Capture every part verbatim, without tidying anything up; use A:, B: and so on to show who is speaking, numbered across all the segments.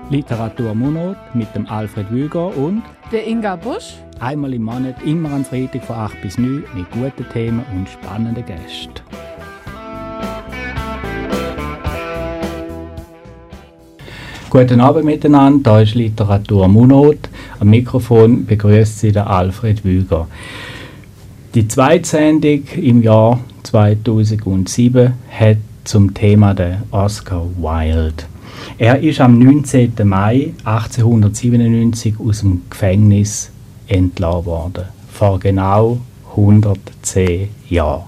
A: Literatur Munot mit dem Alfred Wüger und
B: der Inga Busch.
A: Einmal im Monat, immer am Freitag von acht bis neun mit guten Themen und spannenden Gästen. Guten Abend miteinander, hier ist Literatur Munot. Am Mikrofon begrüßt Sie der Alfred Wüger. Die zweite Sendung im Jahr zweitausendsieben hat zum Thema den Oscar Wilde. Er ist am neunzehnten Mai achtzehnhundertsiebenundneunzig aus dem Gefängnis entlassen worden. Vor genau hundertzehn Jahren.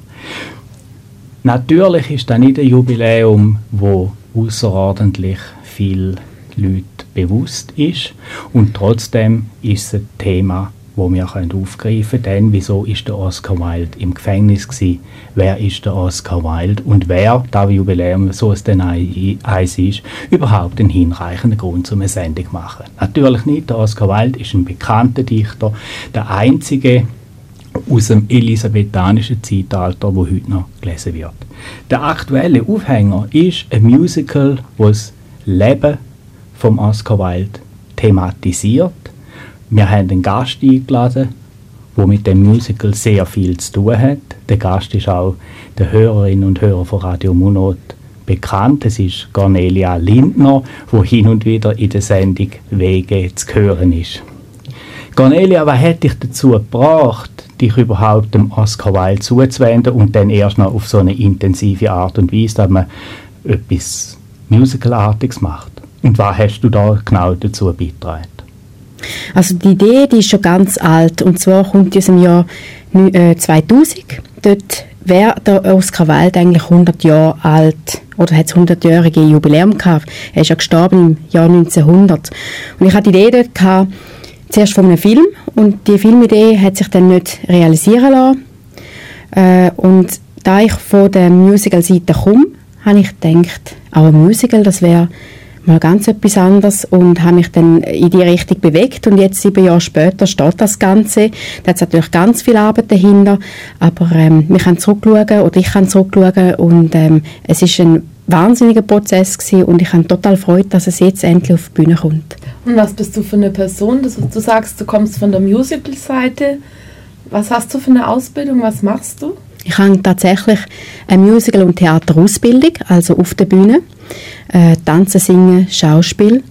A: Natürlich ist das nicht ein Jubiläum, wo außerordentlich viele Leute bewusst ist. Und trotzdem ist es ein Thema, das wir aufgreifen können. Denn wieso ist der Oscar Wilde im Gefängnis gewesen? Wer ist der Oscar Wilde? Und wer, da Jubiläum, so es denn eins ist, überhaupt einen hinreichenden Grund zum eine Sendung machen? Natürlich nicht. Der Oscar Wilde ist ein bekannter Dichter, der einzige aus dem elisabethanischen Zeitalter, wo heute noch gelesen wird. Der aktuelle Aufhänger ist ein Musical, das das Leben vom Oscar Wilde thematisiert. Wir haben einen Gast eingeladen, der mit dem Musical sehr viel zu tun hat. Der Gast ist auch den Hörerinnen und Hörern von Radio Munot bekannt. Es ist Cornelia Lindner, die hin und wieder in der Sendung «Wege» zu hören ist. Cornelia, was hat dich dazu gebracht, dich überhaupt dem Oscar Wilde zuzuwenden und dann erst noch auf so eine intensive Art und Weise, dass man etwas Musicalartiges macht? Und was hast du da genau dazu beigetragen?
C: Also die Idee, die ist schon ganz alt, und zwar kommt die aus dem Jahr zweitausend. Dort wäre der Oscar Wilde eigentlich hundert Jahre alt, oder hat das hundertjährige Jubiläum gehabt. Er ist ja gestorben im Jahr neunzehnhundert. Und ich hatte die Idee dort gehabt, zuerst von einem Film, und die Filmidee hat sich dann nicht realisieren lassen. Äh, und da ich von der Musical-Seite komme, habe ich gedacht, auch ein Musical, das wäre mal ganz etwas anderes, und habe mich dann in die Richtung bewegt, und jetzt, sieben Jahre später, steht das Ganze. Da hat es natürlich ganz viel Arbeit dahinter, aber ähm, wir können zurückschauen, oder ich kann zurückschauen, und ähm, es ist ein wahnsinniger Prozess gewesen, und ich habe total Freude, dass es jetzt endlich auf die Bühne kommt.
B: Und was bist du für eine Person? Das, du sagst, du kommst von der Musical-Seite. Was hast du für eine Ausbildung? Was machst du?
C: Ich habe tatsächlich eine Musical- und Theaterausbildung, also auf der Bühne. Äh, Tanzen, Singen, Schauspiel.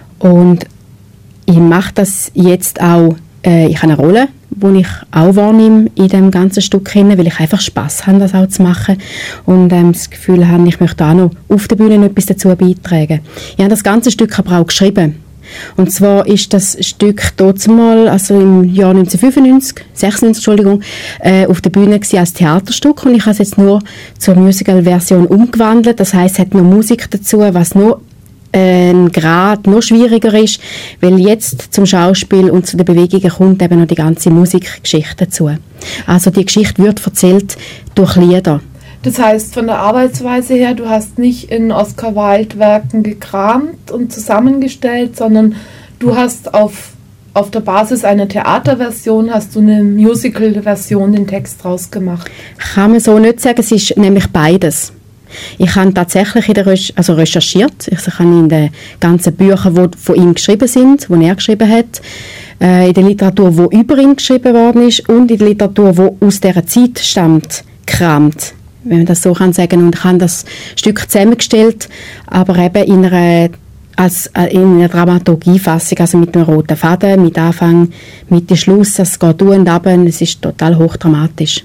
C: Und ich mache das jetzt auch, äh, ich habe eine Rolle, die ich auch wahrnehme in dem ganzen Stück hin, weil ich einfach Spass habe, das auch zu machen. Und ähm, das Gefühl habe, ich möchte auch noch auf der Bühne etwas dazu beitragen. Ich habe das ganze Stück aber auch geschrieben. Und zwar ist das Stück dort mal, also im Jahr neunzehnhundertfünfundneunzig, sechsundneunzig, Entschuldigung, äh, auf der Bühne gewesen als Theaterstück, und ich habe es jetzt nur zur Musical-Version umgewandelt. Das heisst, es hat noch Musik dazu, was noch ein äh, Grad noch schwieriger ist, weil jetzt zum Schauspiel und zu den Bewegungen kommt eben noch die ganze Musikgeschichte dazu. Also die Geschichte wird erzählt durch Lieder.
B: Das heißt, von der Arbeitsweise her, du hast nicht in Oscar Wilde-Werken gekramt und zusammengestellt, sondern du hast auf, auf der Basis einer Theaterversion, hast du eine Musical-Version den Text draus gemacht.
C: Kann man so nicht sagen, es ist nämlich beides. Ich habe tatsächlich in der Recherche, also recherchiert, ich habe in den ganzen Büchern, die von ihm geschrieben sind, die er geschrieben hat, äh, in der Literatur, die über ihn geschrieben worden ist, und in der Literatur, die aus dieser Zeit stammt, gekramt, wenn man das so kann sagen, und ich habe das Stück zusammengestellt, aber eben in einer, als, in einer Dramaturgiefassung, also mit einem roten Faden, mit Anfang, Mitte, Schluss, es geht durch und ab, es ist total hochdramatisch.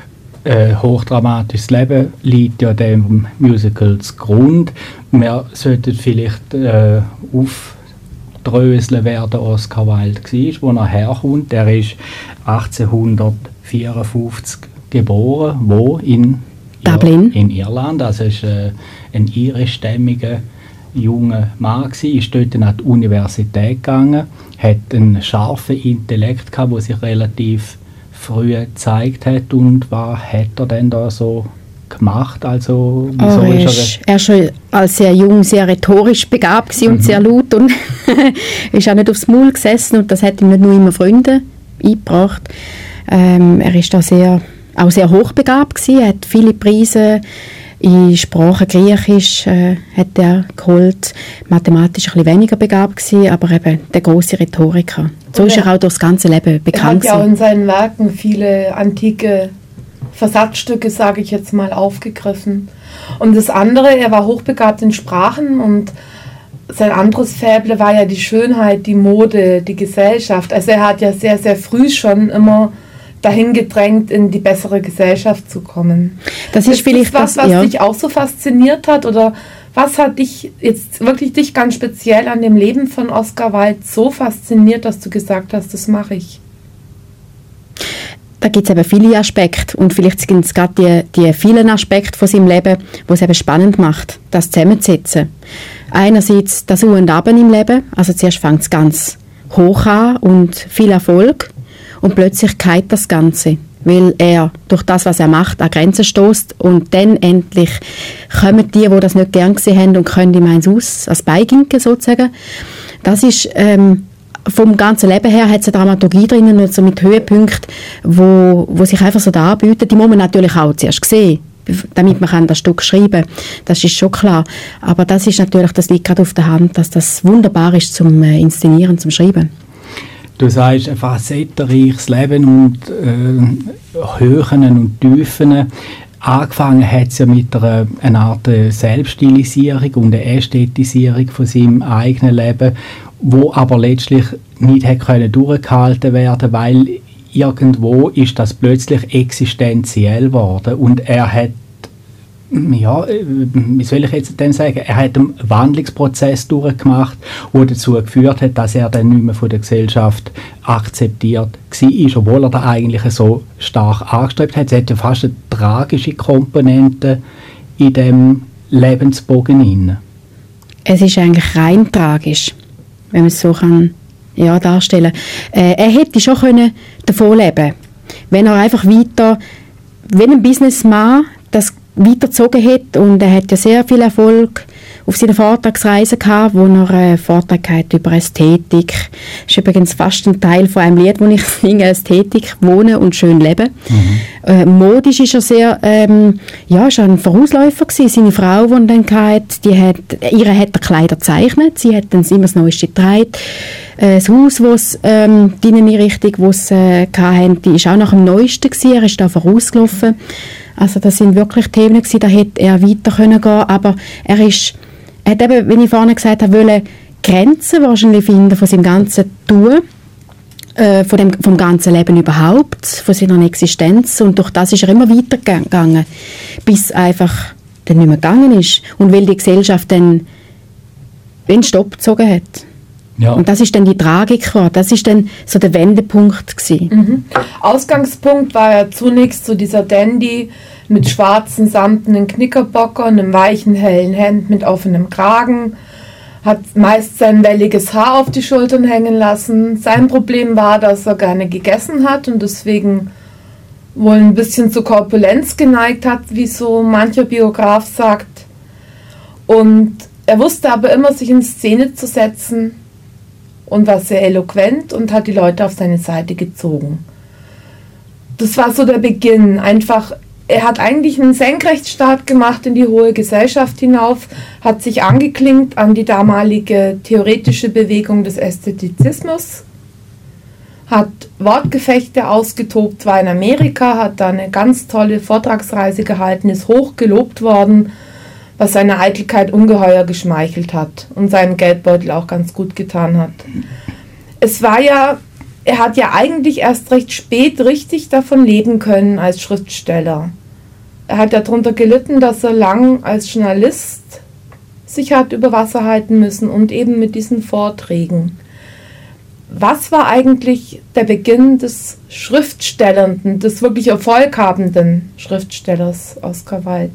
A: Äh, hochdramatisches Leben liegt ja dem Musical zugrunde. Wir sollten vielleicht äh, aufdröseln, wer der Oscar Wilde war, wo er herkommt. Er ist achtzehnhundertvierundfünfzig geboren, wo in
C: Dublin.
A: In Irland, also ist äh, ein irischstämmiger junger Mann gewesen, ist dort an die Universität gegangen, hat einen scharfen Intellekt gehabt, der sich relativ früh gezeigt hat. Und was hat er denn da so gemacht? Also, wieso
C: oh, er ist er schon als sehr jung sehr rhetorisch begabt gewesen, mhm. und sehr laut, und ist auch nicht aufs Maul gesessen, und das hat ihm nicht nur immer Freunde eingebracht. Ähm, er ist da sehr auch sehr hochbegabt gewesen, er hat viele Preise In Sprachen Griechisch äh, hat er geholt, mathematisch ein bisschen weniger begabt gewesen, aber eben der grosse Rhetoriker. So ist er auch durch das ganze Leben bekannt.
B: Er hat ja auch in seinen Werken viele antike Versatzstücke, sage ich jetzt mal, aufgegriffen. Und das andere, er war hochbegabt in Sprachen und sein anderes Faible war ja die Schönheit, die Mode, die Gesellschaft. Also er hat ja sehr, sehr früh schon immer dahin gedrängt, in die bessere Gesellschaft zu kommen.
C: Das ist, ist vielleicht
B: das was,
C: das,
B: was
C: ja.
B: dich auch so fasziniert hat? Oder was hat dich jetzt wirklich dich ganz speziell an dem Leben von Oscar Wilde so fasziniert, dass du gesagt hast, das mache ich?
C: Da gibt es eben viele Aspekte und vielleicht sind es gerade die, die vielen Aspekte von seinem Leben, die es eben spannend macht, das zusammenzusetzen. Einerseits das U und Ab im Leben, also zuerst fängt es ganz hoch an und viel Erfolg und plötzlich geht das Ganze, weil er durch das, was er macht, an Grenzen stößt und dann endlich kommen die, die das nicht gern gesehen haben und können ihm eins aus, als Beiginken sozusagen. Das ist ähm, vom ganzen Leben her hat es eine Dramaturgie drinnen, also mit Höhepunkten, wo, wo sich einfach so da anbieten. Die muss man natürlich auch zuerst sehen, damit man kann das Stück schreiben kann. Das ist schon klar. Aber das ist natürlich, das liegt gerade auf der Hand, dass das wunderbar ist zum äh, Inszenieren, zum Schreiben.
A: Du sagst, ein facettenreiches Leben und äh, Höhen und Tiefen. Angefangen hat es ja mit einer, einer Art Selbststilisierung und einer Ästhetisierung von seinem eigenen Leben, wo aber letztlich nicht hätte können durchgehalten werden, weil irgendwo ist das plötzlich existenziell geworden und er hat, ja, wie soll ich jetzt denn sagen, er hat einen Wandlungsprozess durchgemacht, der dazu geführt hat, dass er dann nicht mehr von der Gesellschaft akzeptiert war, obwohl er da eigentlich so stark angestrebt hat. Es hat ja fast eine tragische Komponente in dem Lebensbogen inne.
C: Es ist eigentlich rein tragisch, wenn man es so kann, ja, darstellen kann. Äh, er hätte schon können davon leben, wenn er einfach weiter, wenn ein Businessman das weitergezogen hat, und er hat ja sehr viel Erfolg auf seinen Vortragsreisen gehabt, wo er einen Vortrag hat über Ästhetik. Das ist übrigens fast ein Teil von einem Lied, wo ich singe, Ästhetik, Wohnen und schön leben. Mhm. Äh, modisch ist er sehr, ähm, ja, ist ein Vorausläufer gewesen. Seine Frau, die er dann hatte, die hat, ihre hat er Kleider gezeichnet, sie hat dann immer das Neueste getragen. Äh, das Haus, das ähm, die Inneneinrichtung, die sie äh, hatten, die ist auch nach dem Neuesten gewesen, er ist da vorausgelaufen. Also das sind wirklich Themen gewesen, da hätte er weiter können gehen, aber er ist, er hat eben, wie ich vorhin gesagt habe, wollte Grenzen wahrscheinlich finden von seinem ganzen Tun, äh, von dem, vom ganzen Leben überhaupt, von seiner Existenz, und durch das ist er immer weitergegangen, bis einfach dann nicht mehr gegangen ist und weil die Gesellschaft dann einen Stopp gezogen hat. Ja. Und das ist dann die Tragik geworden. Das ist dann so der Wendepunkt gewesen.
B: Mhm. Ausgangspunkt war ja zunächst so dieser Dandy mit schwarzen, samtenen Knickerbockern, einem weichen, hellen Hemd mit offenem Kragen, hat meist sein welliges Haar auf die Schultern hängen lassen. Sein Problem war, dass er gerne gegessen hat und deswegen wohl ein bisschen zur Korpulenz geneigt hat, wie so mancher Biograf sagt. Und er wusste aber immer, sich in Szene zu setzen, und war sehr eloquent und hat die Leute auf seine Seite gezogen. Das war so der Beginn. Einfach, er hat eigentlich einen Senkrechtstarт gemacht in die hohe Gesellschaft hinauf, hat sich angeklinkt an die damalige theoretische Bewegung des Ästhetizismus, hat Wortgefechte ausgetobt, war in Amerika, hat da eine ganz tolle Vortragsreise gehalten, ist hoch gelobt worden, was seiner Eitelkeit ungeheuer geschmeichelt hat und seinem Geldbeutel auch ganz gut getan hat. Es war ja, er hat ja eigentlich erst recht spät richtig davon leben können als Schriftsteller. Er hat ja darunter gelitten, dass er lang als Journalist sich hat über Wasser halten müssen und eben mit diesen Vorträgen. Was war eigentlich der Beginn des Schriftstellernden, des wirklich erfolghabenden Schriftstellers Oscar Wilde?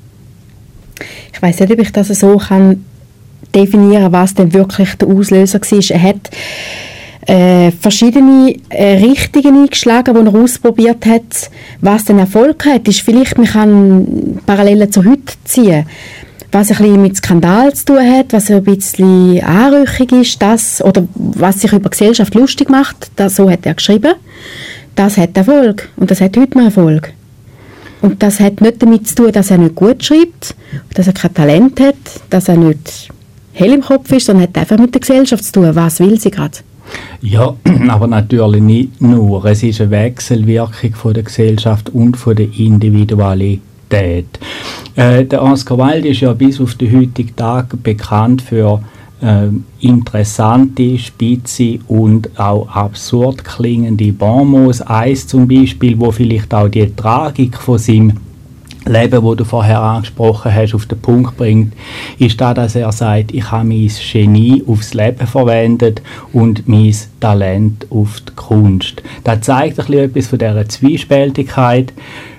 C: Ich weiss nicht, ob ich das so kann definieren, was denn wirklich der Auslöser war. Er hat äh, verschiedene äh, Richtungen eingeschlagen, die er ausprobiert hat. Was den Erfolg hat, ist vielleicht, man kann Parallelen zu heute ziehen. Was ein bisschen mit Skandal zu tun hat, was ein bisschen anrüchig ist, das, oder was sich über die Gesellschaft lustig macht, das, so hat er geschrieben. Das hat Erfolg und das hat heute noch Erfolg. Und das hat nicht damit zu tun, dass er nicht gut schreibt, dass er kein Talent hat, dass er nicht hell im Kopf ist, sondern hat einfach mit der Gesellschaft zu tun. Was will sie gerade?
A: Ja, aber natürlich nicht nur. Es ist eine Wechselwirkung von der Gesellschaft und von der Individualität. Äh, der Oscar Wilde ist ja bis auf den heutigen Tag bekannt für äh, interessante, spitze und auch absurd klingende Bonmots. Eins zum Beispiel, wo vielleicht auch die Tragik von seinem Leben, wo du vorher angesprochen hast, auf den Punkt bringt, ist da, dass er sagt, ich habe mein Genie aufs Leben verwendet und mein Talent auf die Kunst. Das zeigt ein bisschen etwas von dieser Zwiespältigkeit.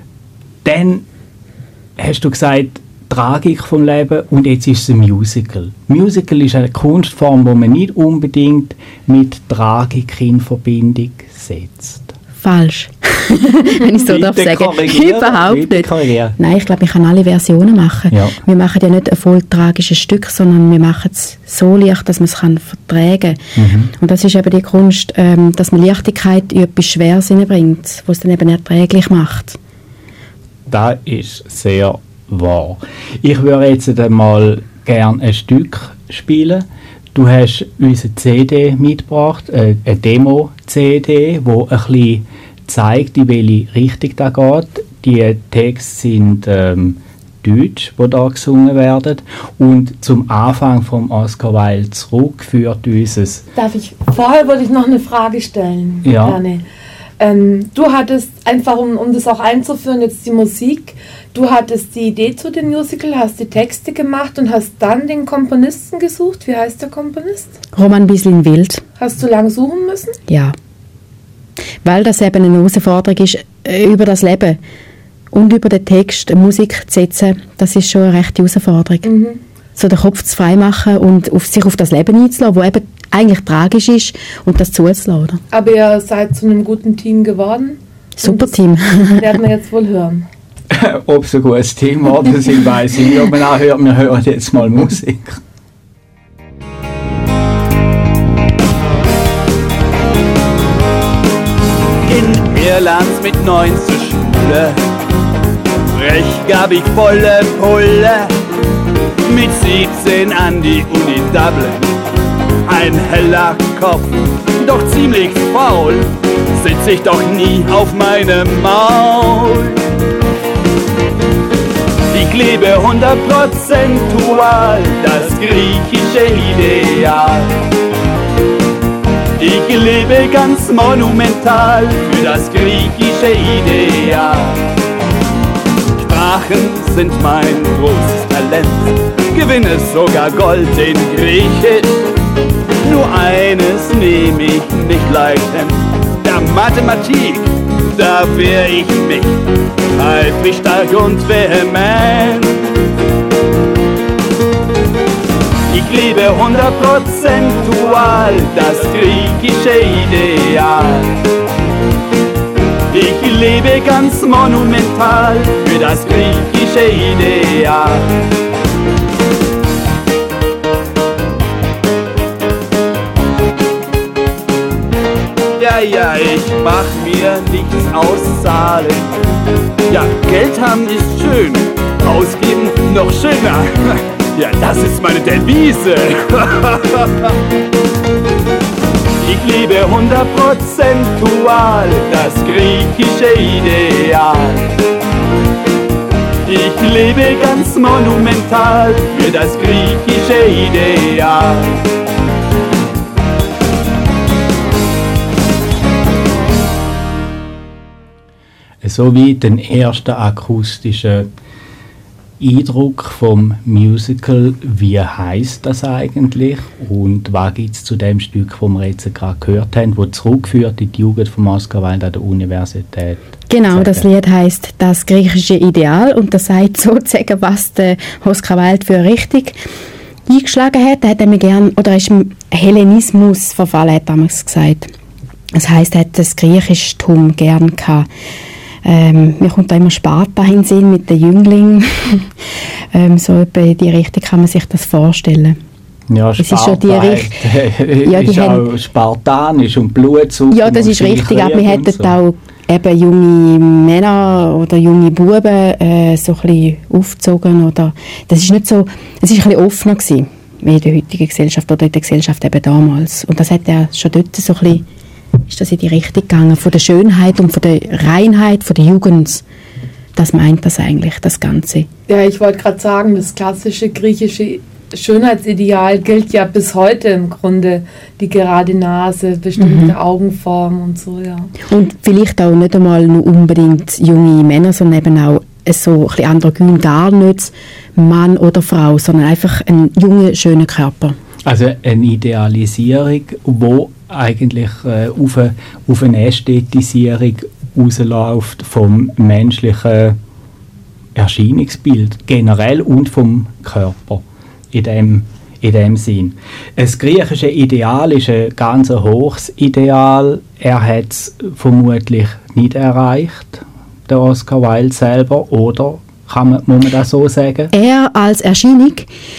A: Dann hast du gesagt, Tragik vom Leben, und jetzt ist es ein Musical. Musical ist eine Kunstform, die man nicht unbedingt mit Tragik in Verbindung setzt.
C: Falsch. Wenn ich so darf sagen. Überhaupt nicht. Nein, ich glaube, ich kann alle Versionen machen. Ja. Wir machen ja nicht ein voll tragisches Stück, sondern wir machen es so leicht, dass man es kann vertragen kann. Mhm. Und das ist eben die Kunst, ähm, dass man Leichtigkeit in etwas Schweres hineinbringt, was es dann eben erträglich macht.
A: Das ist sehr wahr. Ich würde jetzt einmal gerne ein Stück spielen. Du hast uns eine C D mitgebracht, äh, eine Demo-C D, die ein bisschen zeigt, in welche Richtung das geht. Die Texte sind ähm, Deutsch, die da gesungen werden. Und zum Anfang vom Oscar Wilde zurück führt uns es...
B: Darf ich, vorher wollte ich noch eine Frage stellen,
A: ja.
B: Gerne. Ähm, du hattest, einfach um, um das auch einzuführen, jetzt die Musik, du hattest die Idee zu dem Musical, hast die Texte gemacht und hast dann den Komponisten gesucht. Wie heißt der Komponist?
C: Roman Bislin-Wild.
B: Hast du lange suchen müssen?
C: Ja. Weil das eben eine Herausforderung ist, über das Leben und über den Text Musik zu setzen, das ist schon eine rechte Herausforderung. Mhm. So den Kopf zu frei machen und auf sich auf das Leben einzulassen, das eben eigentlich tragisch ist, und das zuzulassen.
B: Aber ihr seid zu einem guten Team geworden.
C: Super Team.
B: Werden wir jetzt wohl hören.
A: Ob es ein gutes Team war, das weiß ich nicht. Aber man hört, wir hören jetzt mal Musik.
D: In Irland mit neun zur Schule, frech gab ich volle Pulle. Mit siebzehn an die Uni Dublin, ein heller Kopf, doch ziemlich faul, sitz ich doch nie auf meinem Maul. Ich lebe hundert Prozent dual, das griechische Ideal. Ich lebe ganz monumental für das griechische Ideal. Sprachen sind mein großes Talent, gewinne sogar Gold in Griechisch. Nur eines nehme ich nicht leicht hin, der Mathematik, da wehr ich mich, eifrig, stark und vehement. Ich lebe hundert Prozent dual, das griechische Ideal. Ich lebe ganz monumental für das griechische Ideal. Ja, ja, ich mach mir nichts auszahlen. Ja, Geld haben ist schön, ausgeben noch schöner. Ja, das ist meine Devise. Ich lebe hundert Prozent dual, das griechische Ideal. Ich lebe ganz monumental für das griechische Ideal.
A: So wie den ersten akustischen Eindruck vom Musical, wie heisst das eigentlich und was gibt es zu dem Stück, das wir jetzt gerade gehört haben, das zurückführt in die Jugend von Oscar Wilde an der Universität?
C: Genau, das Lied heisst «Das griechische Ideal» und das sagt sozusagen, was der Oscar Wilde für richtig eingeschlagen hat. Er hat nämlich gern, oder er ist im Hellenismus verfallen, hat er damals gesagt. Das heisst, er hat das Griechischtum gern gehabt. Ähm, mir kommt da immer Sparta in den Sinn mit den Jünglingen. ähm, so etwa in die Richtung kann man sich das vorstellen.
A: Ja, Sparta es ist, schon die Richt- ja, die ist auch haben, spartanisch und Blut.
C: Ja, das ist richtig, aber wir hätten so. auch eben junge Männer oder junge Buben äh, so ein bisschen aufgezogen. Oder, das ist nicht so, es ist ein bisschen offener gewesen, wie in der heutigen Gesellschaft oder in der Gesellschaft eben damals. Und das hat ja schon dort so ein bisschen, ist das in die Richtung gegangen, von der Schönheit und von der Reinheit, von der Jugend. Das meint das eigentlich, das Ganze.
B: Ja, ich wollte gerade sagen, das klassische griechische Schönheitsideal gilt ja bis heute im Grunde. Die gerade Nase, bestimmte mhm. Augenform und so, ja.
C: Und vielleicht auch nicht einmal nur unbedingt junge Männer, sondern eben auch so ein bisschen androgyn, gar nicht Mann oder Frau, sondern einfach ein junger, schöner Körper.
A: Also eine Idealisierung, wo eigentlich äh, auf, eine, auf eine Ästhetisierung rausläuft vom menschlichen Erscheinungsbild generell und vom Körper in dem, in dem Sinn. Das griechische Ideal ist ein ganz hohes Ideal. Er hat es vermutlich nicht erreicht, der Oscar Wilde selber, oder kann man, muss man das so sagen?
C: Er als Erscheinung?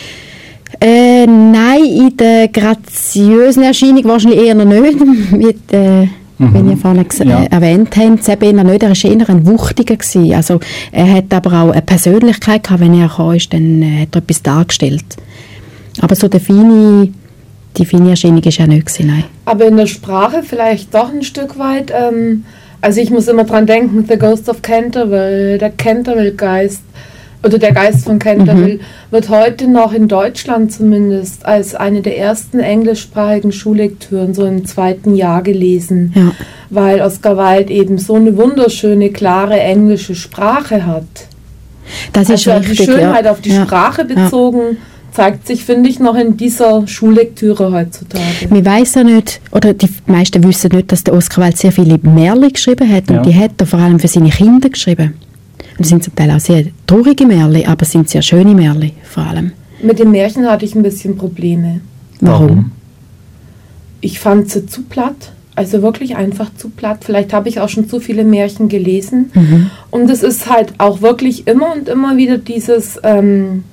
C: Äh, nein, in der graziösen Erscheinung wahrscheinlich eher noch nicht, wie die, Mhm. wenn ihr vorhin ja. äh, erwähnt habt, Sabina nicht, er war eher ein Wuchtiger gewesen. Also er hat aber auch eine Persönlichkeit gehabt, wenn er kam, dann äh, hat er etwas dargestellt. Aber so die feine, die feine Erscheinung war er nicht gewesen, nein.
B: Aber in der Sprache vielleicht doch ein Stück weit, ähm, also ich muss immer dran denken, The Ghost of Canterville, der Canterville-Geist, oder der Geist von Canterville, mhm. wird heute noch in Deutschland zumindest als eine der ersten englischsprachigen Schullektüren so im zweiten Jahr gelesen, ja. weil Oscar Wilde eben so eine wunderschöne, klare englische Sprache hat.
C: Das ist
B: also
C: richtig,
B: die Schönheit
C: ja.
B: auf die
C: ja.
B: Sprache bezogen ja. zeigt sich, finde ich, noch in dieser Schullektüre heutzutage.
C: Man weiss ja nicht, oder die meisten wissen nicht, dass der Oscar Wilde sehr viele Märchen geschrieben hat und ja. die hat er vor allem für seine Kinder geschrieben. Das sind zum Teil auch sehr traurige Märchen, aber es sind sehr schöne Märchen vor allem.
B: Mit den Märchen hatte ich ein bisschen Probleme.
C: Warum?
B: Ich fand sie zu platt, also wirklich einfach zu platt. Vielleicht habe ich auch schon zu viele Märchen gelesen. Mhm. Und es ist halt auch wirklich immer und immer wieder dieses, ähm,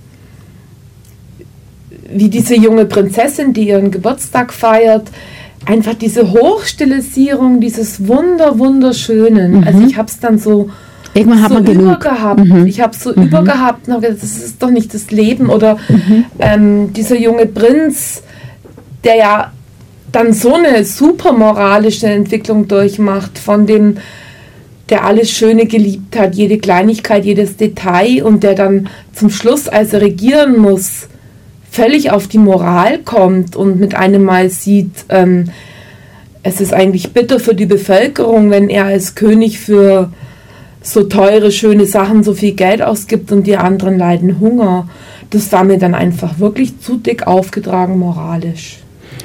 B: wie diese junge Prinzessin, die ihren Geburtstag feiert, einfach diese Hochstilisierung, dieses Wunder, Wunderschönen. Mhm. Also ich habe es dann so...
C: Irgendwann hat
B: so
C: man genug.
B: Übergehabt. Mhm. Ich habe so mhm. übergehabt und habe gedacht, das ist doch nicht das Leben. Oder mhm. ähm, dieser junge Prinz, der ja dann so eine super moralische Entwicklung durchmacht, von dem, der alles Schöne geliebt hat, jede Kleinigkeit, jedes Detail, und der dann zum Schluss, als er regieren muss, völlig auf die Moral kommt und mit einem Mal sieht, ähm, es ist eigentlich bitter für die Bevölkerung, wenn er als König für so teure, schöne Sachen so viel Geld ausgibt und die anderen leiden Hunger. Das war mir dann einfach wirklich zu dick aufgetragen moralisch.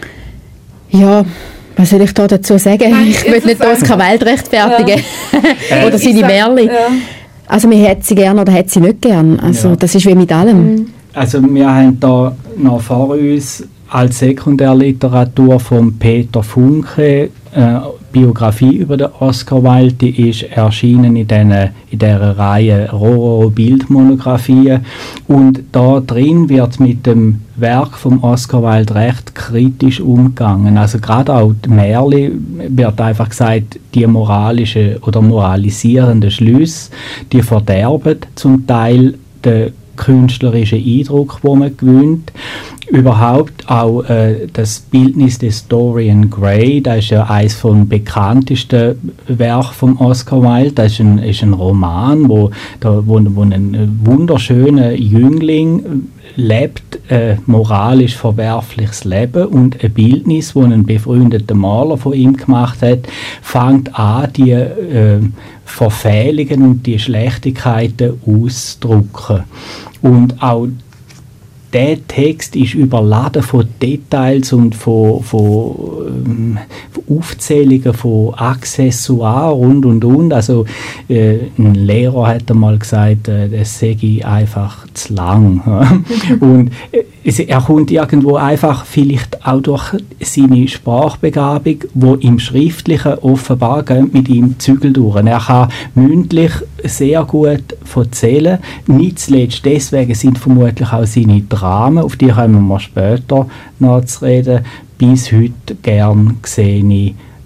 C: Ja, was soll ich da dazu sagen?
B: Nein,
C: ich will nicht Oscar Wilde rechtfertigen. Ja. Oder seine Märchen. Ja. Also man hätte sie gern oder hätte sie nicht gern. Also ja. das ist wie mit allem.
A: Also wir haben da noch vor uns als Sekundärliteratur von Peter Funke äh, Biografie über den Oscar Wilde, die ist erschienen in, den, in dieser Reihe Rororo Bildmonographien, und da drin wird mit dem Werk von Oscar Wilde recht kritisch umgegangen. Also gerade auch die Märchen wird einfach gesagt, die moralischen oder moralisierenden Schlüsse, die verderben zum Teil den künstlerischen Eindruck, den man gewinnt. Überhaupt auch äh, das Bildnis des Dorian Gray, das ist ja eines von bekanntesten Werken von Oscar Wilde. Das ist ein, ist ein Roman, wo, da, wo, wo ein wunderschöner Jüngling lebt, äh, moralisch verwerfliches Leben, und ein Bildnis, das ein befreundeter Maler von ihm gemacht hat, fängt an, die äh, Verfehlungen und die Schlechtigkeiten auszudrücken. Und auch der Text ist überladen von Details und von, von, ähm, von Aufzählungen von Accessoires und und und. Also äh, ein Lehrer hat einmal gesagt, äh, das sei einfach zu lang. Und äh, er kommt irgendwo einfach vielleicht auch durch seine Sprachbegabung, wo im Schriftlichen offenbar gehen mit ihm Zügel durch. Er kann mündlich sehr gut erzählen. Nicht zuletzt deswegen sind vermutlich auch seine Dramen, auf die kommen wir später noch zu reden, bis heute gern gesehene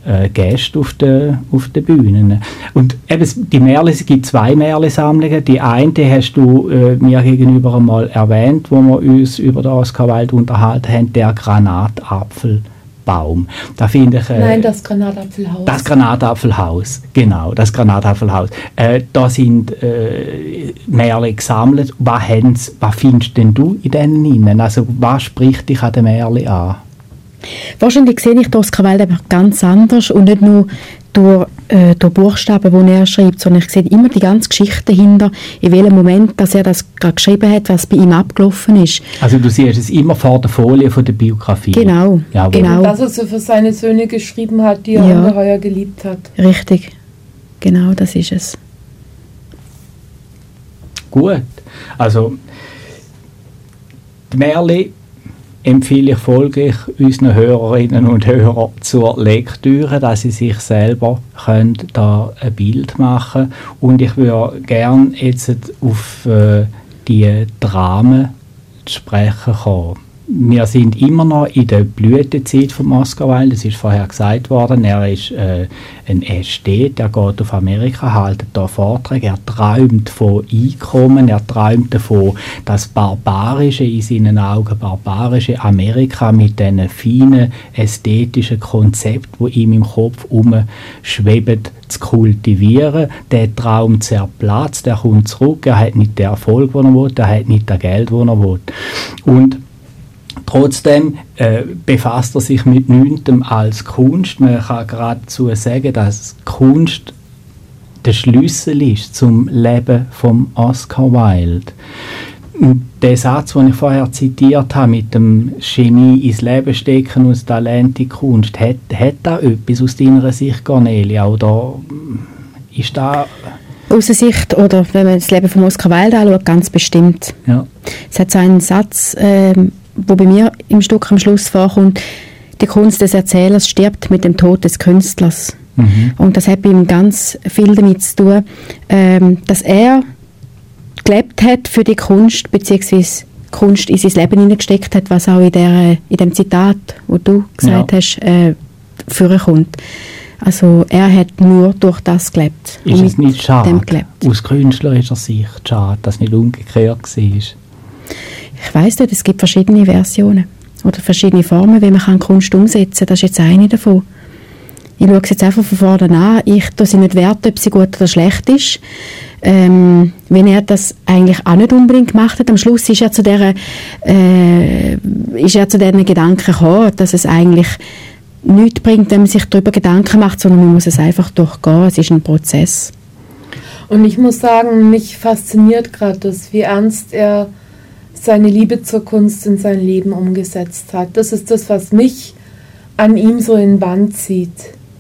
A: äh, Gäste auf den auf der Bühnen. Und eben, die Märle, es gibt zwei Märle-Sammlungen. Die eine, die hast du äh, mir gegenüber einmal erwähnt, wo wir uns über den Oskar Wilde unterhalten haben, der Granatapfelbaum. Da finde ich, äh,
B: Nein, das Granatapfelhaus.
A: Das Granatapfelhaus, genau, das Granatapfelhaus. Äh, da sind äh, Märle gesammelt. Was, was findest denn du in denen hinein? Also, was spricht dich an den Märle an?
C: Wahrscheinlich sehe ich Oskar Wilde einfach ganz anders und nicht nur durch, äh, durch Buchstaben, die er schreibt, sondern ich sehe immer die ganze Geschichte dahinter, in welchem Moment, dass er das gerade geschrieben hat, was bei ihm abgelaufen ist.
A: Also du siehst es immer vor der Folie von der Biografie.
C: Genau,
A: ja,
C: genau.
B: Das, was er für seine Söhne geschrieben hat, die er
C: ja.
B: ungeheuer geliebt hat.
C: Richtig, genau, das ist es.
A: Gut, also die Märle empfehle ich folglich unseren Hörerinnen und Hörern zur Lektüre, dass sie sich selber können da ein Bild machen können. Und ich würde gerne jetzt auf äh, die Dramen zu sprechen kommen. Wir sind immer noch in der Blütezeit von Oskar Wilde. Es ist vorher gesagt worden, er ist äh, ein Ästhet, er geht auf Amerika, hält da Vorträge, er träumt von Einkommen, er träumt davon, das barbarische, in seinen Augen barbarische Amerika mit diesen feinen ästhetischen Konzepten, die ihm im Kopf umschweben, zu kultivieren. Der Traum zerplatzt, er kommt zurück, er hat nicht den Erfolg, den er will, er hat nicht das Geld, das er will. Und trotzdem äh, befasst er sich mit nichts als Kunst. Man kann geradezu sagen, dass Kunst der Schlüssel ist zum Leben von Oskar Wilde. Und der Satz, den ich vorher zitiert habe, mit dem Genie ins Leben stecken und das Talent in die Kunst, hat, hat da etwas aus deiner Sicht, Cornelia? Oder ist da...
C: Aus der Sicht, oder wenn man das Leben von Oskar Wilde anschaut, ganz bestimmt.
A: Ja.
C: Es hat so einen Satz, ähm, wo bei mir im Stück am Schluss vorkommt: Die Kunst des Erzählers stirbt mit dem Tod des Künstlers. Mhm. Und das hat bei ihm ganz viel damit zu tun, ähm, dass er gelebt hat für die Kunst, beziehungsweise Kunst in sein Leben hineingesteckt hat, was auch in, der, in dem Zitat, wo du gesagt ja. hast, äh, vorkommt. Also er hat nur durch das gelebt.
A: Ist es nicht schade, aus künstlerischer Sicht schade, dass es nicht umgekehrt war?
C: Ich weiss nicht, es gibt verschiedene Versionen oder verschiedene Formen, wie man Kunst umsetzen kann. Das ist jetzt eine davon. Ich schaue es jetzt einfach von vorne an. Ich tue sie nicht wert, ob sie gut oder schlecht ist. Ähm, wenn er das eigentlich auch nicht unbedingt gemacht hat, am Schluss ist er zu dieser, äh, ist er zu diesen Gedanken gekommen, dass es eigentlich nichts bringt, wenn man sich darüber Gedanken macht, sondern man muss es einfach durchgehen. Es ist ein Prozess.
B: Und ich muss sagen, mich fasziniert gerade das, wie ernst er seine Liebe zur Kunst in sein Leben umgesetzt hat. Das ist das, was mich an ihm so in den Bann zieht.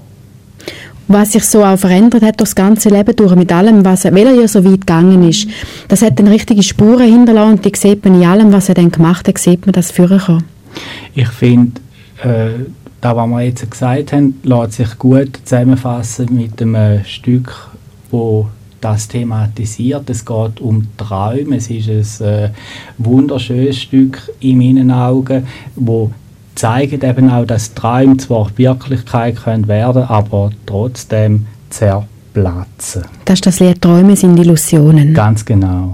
C: Was sich so auch verändert hat durch das ganze Leben durch, mit allem, was er, weil er ja so weit gegangen ist. Das hat dann richtige Spuren hinterlassen und die sieht man in allem, was er dann gemacht hat, sieht man das vorkommen.
A: Ich finde, äh, das, was wir jetzt gesagt haben, lässt sich gut zusammenfassen mit einem Stück, wo das thematisiert. Es geht um Träume. Es ist ein äh, wunderschönes Stück in meinen Augen, wo zeigt eben auch, dass Träume zwar Wirklichkeit können werden, aber trotzdem zerplatzen.
C: Das ist das Lied «Träume sind Illusionen».
A: Ganz genau.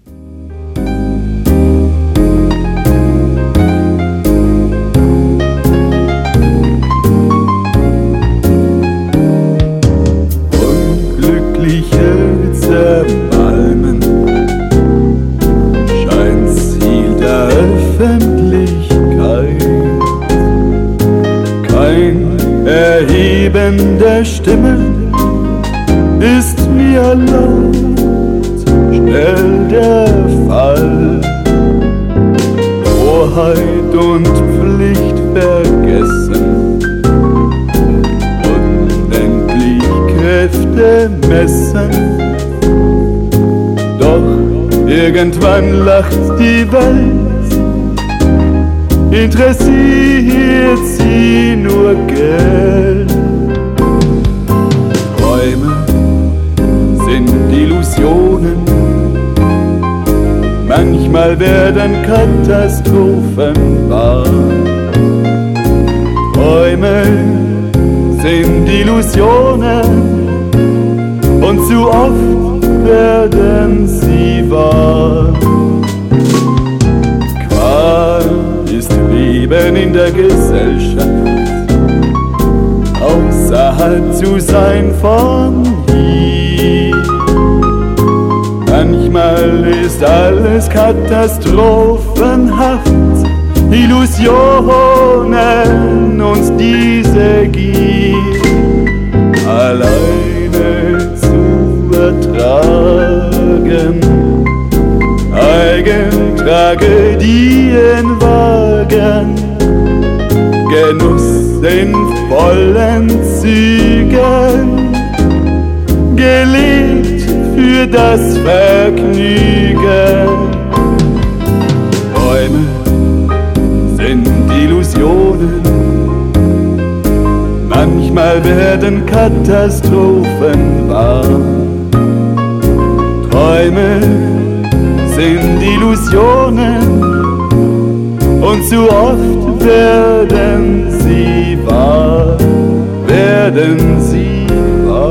D: Zermalmen, Scheinziel der Öffentlichkeit, kein Erheben der Stimme ist mir erlaubt, schnell der Fall, Torheit und Pflicht vergessen, unendlich Kräfte messen. Irgendwann lacht die Welt, interessiert sie nur Geld. Träume sind Illusionen, manchmal werden Katastrophen wahr. Träume sind Illusionen und zu oft werden sie wahr. Qual ist Leben in der Gesellschaft, außerhalb zu sein von hier. Manchmal ist alles katastrophenhaft, Illusionen und diese Gier alleine zu ertragen, Eigentragödien wagen, Genuss in vollen Zügen, gelebt für das Vergnügen. Träume sind Illusionen, manchmal werden Katastrophen wahr. Träume sind Illusionen und zu oft werden sie wahr, werden sie wahr.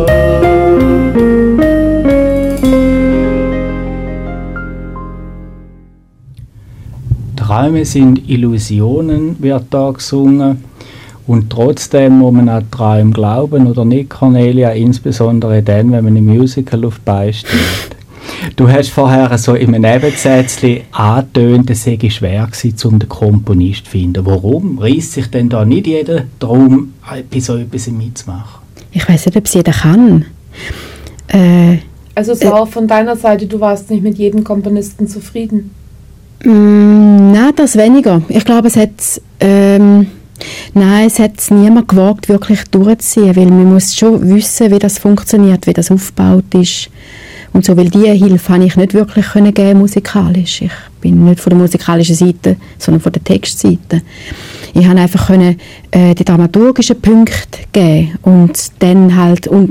A: Träume sind Illusionen, wird da gesungen. Und trotzdem muss man an Träume glauben, oder nicht, Cornelia? Insbesondere dann, wenn man im Musical auf die Beine steht. Du hast vorher so in einem Nebensätzchen angetönt, es sei schwer gewesen, um den Komponist zu finden. Warum reisst sich denn da nicht jeder darum, bei so etwas mitzumachen?
C: Ich weiss nicht, ob es jeder kann. Äh,
B: also es war äh, auch von deiner Seite, du warst nicht mit jedem Komponisten zufrieden?
C: Mm, nein, das weniger. Ich glaube, es hat... Ähm, Nein, es hat niemand gewagt, wirklich durchzuziehen, weil man muss schon wissen, wie das funktioniert, wie das aufgebaut ist und so, weil diese Hilfe habe ich nicht wirklich können geben, musikalisch. Ich bin nicht von der musikalischen Seite, sondern von der Textseite. Ich habe einfach können, äh, die dramaturgischen Punkte geben und dann halt und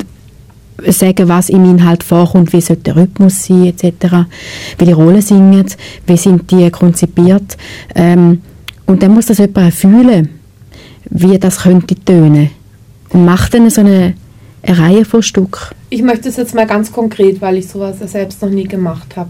C: sagen, was im Inhalt vorkommt, wie sollte der Rhythmus sein, et cetera, wie die Rollen singen, wie sind die konzipiert. Ähm, und dann muss das jemand fühlen, wie das könnte tönen. Und macht dann so eine, eine Reihe von Stück.
B: Ich möchte es jetzt mal ganz konkret, weil ich sowas selbst noch nie gemacht habe.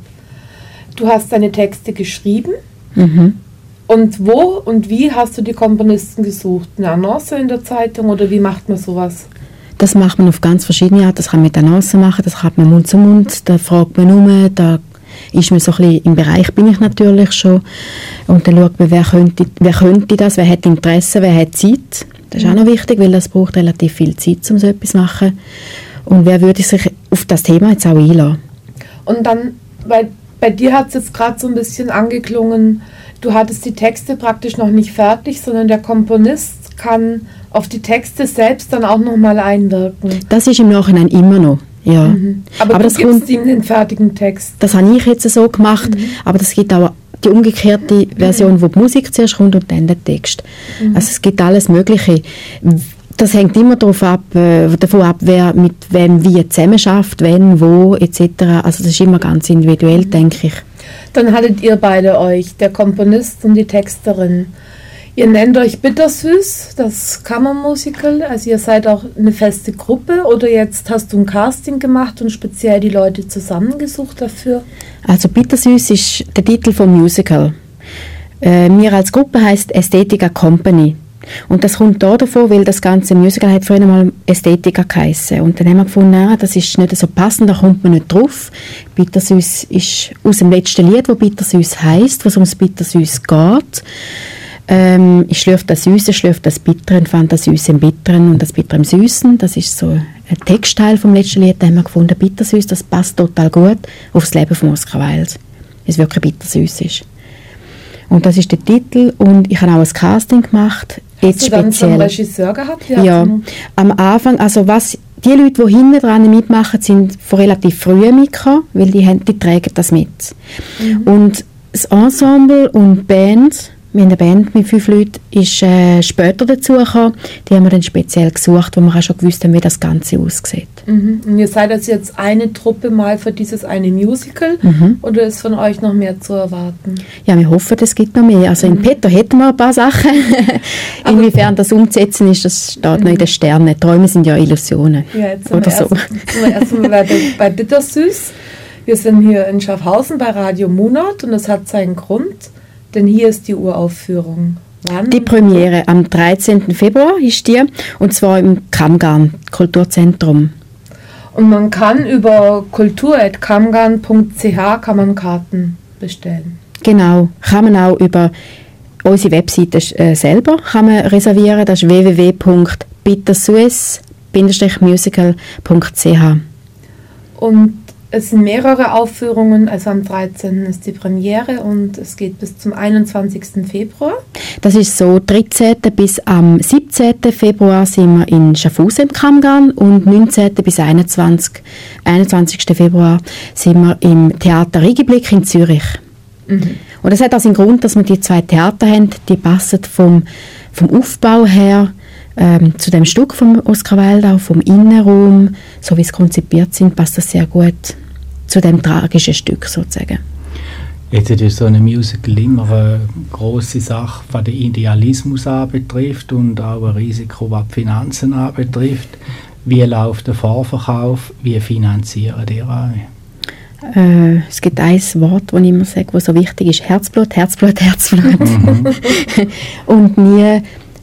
B: Du hast deine Texte geschrieben.
C: Mhm.
B: Und wo und wie hast du die Komponisten gesucht? Eine Annonce in der Zeitung oder wie macht man sowas?
C: Das macht man auf ganz verschiedene Art. Das kann man mit Annonce machen, das kann man Mund zu Mund, da fragt man um, da ist man so ein bisschen im Bereich, bin ich natürlich schon. Und dann schaut man, wer könnte, wer könnte das, wer hat Interesse, wer hat Zeit. Das ist auch noch wichtig, weil das braucht relativ viel Zeit, um so etwas zu machen. Und wer würde sich auf das Thema jetzt auch einlassen?
B: Und dann, bei, bei dir hat es jetzt gerade so ein bisschen angeklungen, du hattest die Texte praktisch noch nicht fertig, sondern der Komponist kann auf die Texte selbst dann auch nochmal einwirken.
C: Das ist im Nachhinein immer noch. Ja.
B: Mhm. Aber, aber du das gibst ihm den fertigen Text.
C: Das habe ich jetzt so gemacht, mhm. aber es gibt auch die umgekehrte Version, wo die Musik zuerst kommt und dann der Text. Mhm. Also es gibt alles Mögliche. Das hängt immer darauf ab, äh, davon ab, wer mit wem wie zusammenarbeitet, wenn, wo, et cetera. Also das ist immer ganz individuell, mhm. denke ich.
B: Dann hattet ihr beide euch, der Komponist und die Texterin. Ihr nennt euch Bittersüß, das Kammermusical, also ihr seid auch eine feste Gruppe oder jetzt hast du ein Casting gemacht und speziell die Leute zusammengesucht dafür?
C: Also Bittersüß ist der Titel vom Musical. Äh, wir als Gruppe heisst Ästhetica Company und das kommt da davon, weil das ganze Musical hat früher mal Ästhetica geheissen und dann haben wir gefunden, ah, das ist nicht so passend, da kommt man nicht drauf. Bittersüß ist aus dem letzten Lied, wo Bittersüß heisst, wo es ums Bittersüß geht. Ähm, ich schlürfe das Süße, schlürfe das Bittere und fand das Süße im Bitteren und das Bittere im Süßen. Das ist so ein Textteil vom letzten Lied, da haben wir gefunden, Bittersüß, das passt total gut aufs Leben von Oscar Wilde, weil es wirklich bittersüß ist. Und das ist der Titel und ich habe auch ein Casting gemacht. Jetzt
B: Hast du dann
C: speziell.
B: schon einen Regisseur gehabt?
C: Ja, ja, am Anfang, also was, die Leute, die hinten dran mitmachen, sind von relativ früh mitgekommen, weil die, haben, die tragen das mit. Mhm. Und das Ensemble und die Band Meine Band mit fünf Leuten ist äh, später dazugekommen. Die haben wir dann speziell gesucht, wo wir auch schon gewusst haben, wie das Ganze aussieht.
B: Mhm. Und ihr seid also jetzt eine Truppe mal für dieses eine Musical,
C: Mhm.
B: oder ist von euch noch mehr zu erwarten?
C: Ja, wir hoffen, es gibt noch mehr. Also in Petto hätten wir ein paar Sachen. Inwiefern das umzusetzen ist, das steht noch in den Sternen. Träume sind ja Illusionen.
B: Ja, jetzt sind
C: Oder
B: wir
C: so.
B: erst, sind wir erst mal bei, bei Bittersüß. Wir sind hier in Schaffhausen bei Radio Monat und das hat seinen Grund, denn hier ist die Uraufführung. Wann?
C: Die Premiere am dreizehnten Februar ist die, und zwar im Kammgarn, Kulturzentrum.
B: Und man kann über kultur at kammgarn punkt c h kann man Karten bestellen.
C: Genau, kann man auch über unsere Webseite äh, selber kann man reservieren. Das ist w w w punkt bittersuez musical punkt c h.
B: Und es sind mehrere Aufführungen, also am dreizehnten ist die Premiere und es geht bis zum einundzwanzigsten Februar.
C: Das ist so, dreizehnten bis am siebzehnten Februar sind wir in Schaffhausen im Kammgarn und neunzehnten bis einundzwanzigsten einundzwanzigsten Februar sind wir im Theater Rigiblick in Zürich.
B: Mhm.
C: Und das hat auch den Grund, dass wir die zwei Theater haben, die passen vom, vom Aufbau her ähm, zu dem Stück von Oskar Wilde, auch vom Innenraum, so wie es konzipiert sind, passt das sehr gut zu dem tragischen Stück sozusagen.
A: Jetzt ist so ein Musical immer eine grosse Sache, was den Idealismus anbetrifft und auch ein Risiko, was die Finanzen anbetrifft. Wie läuft der Vorverkauf? Wie finanziert ihr euch?
C: Äh, es gibt ein Wort, das ich immer sage, das so wichtig ist: Herzblut, Herzblut, Herzblut.
A: Mhm.
C: Und nie,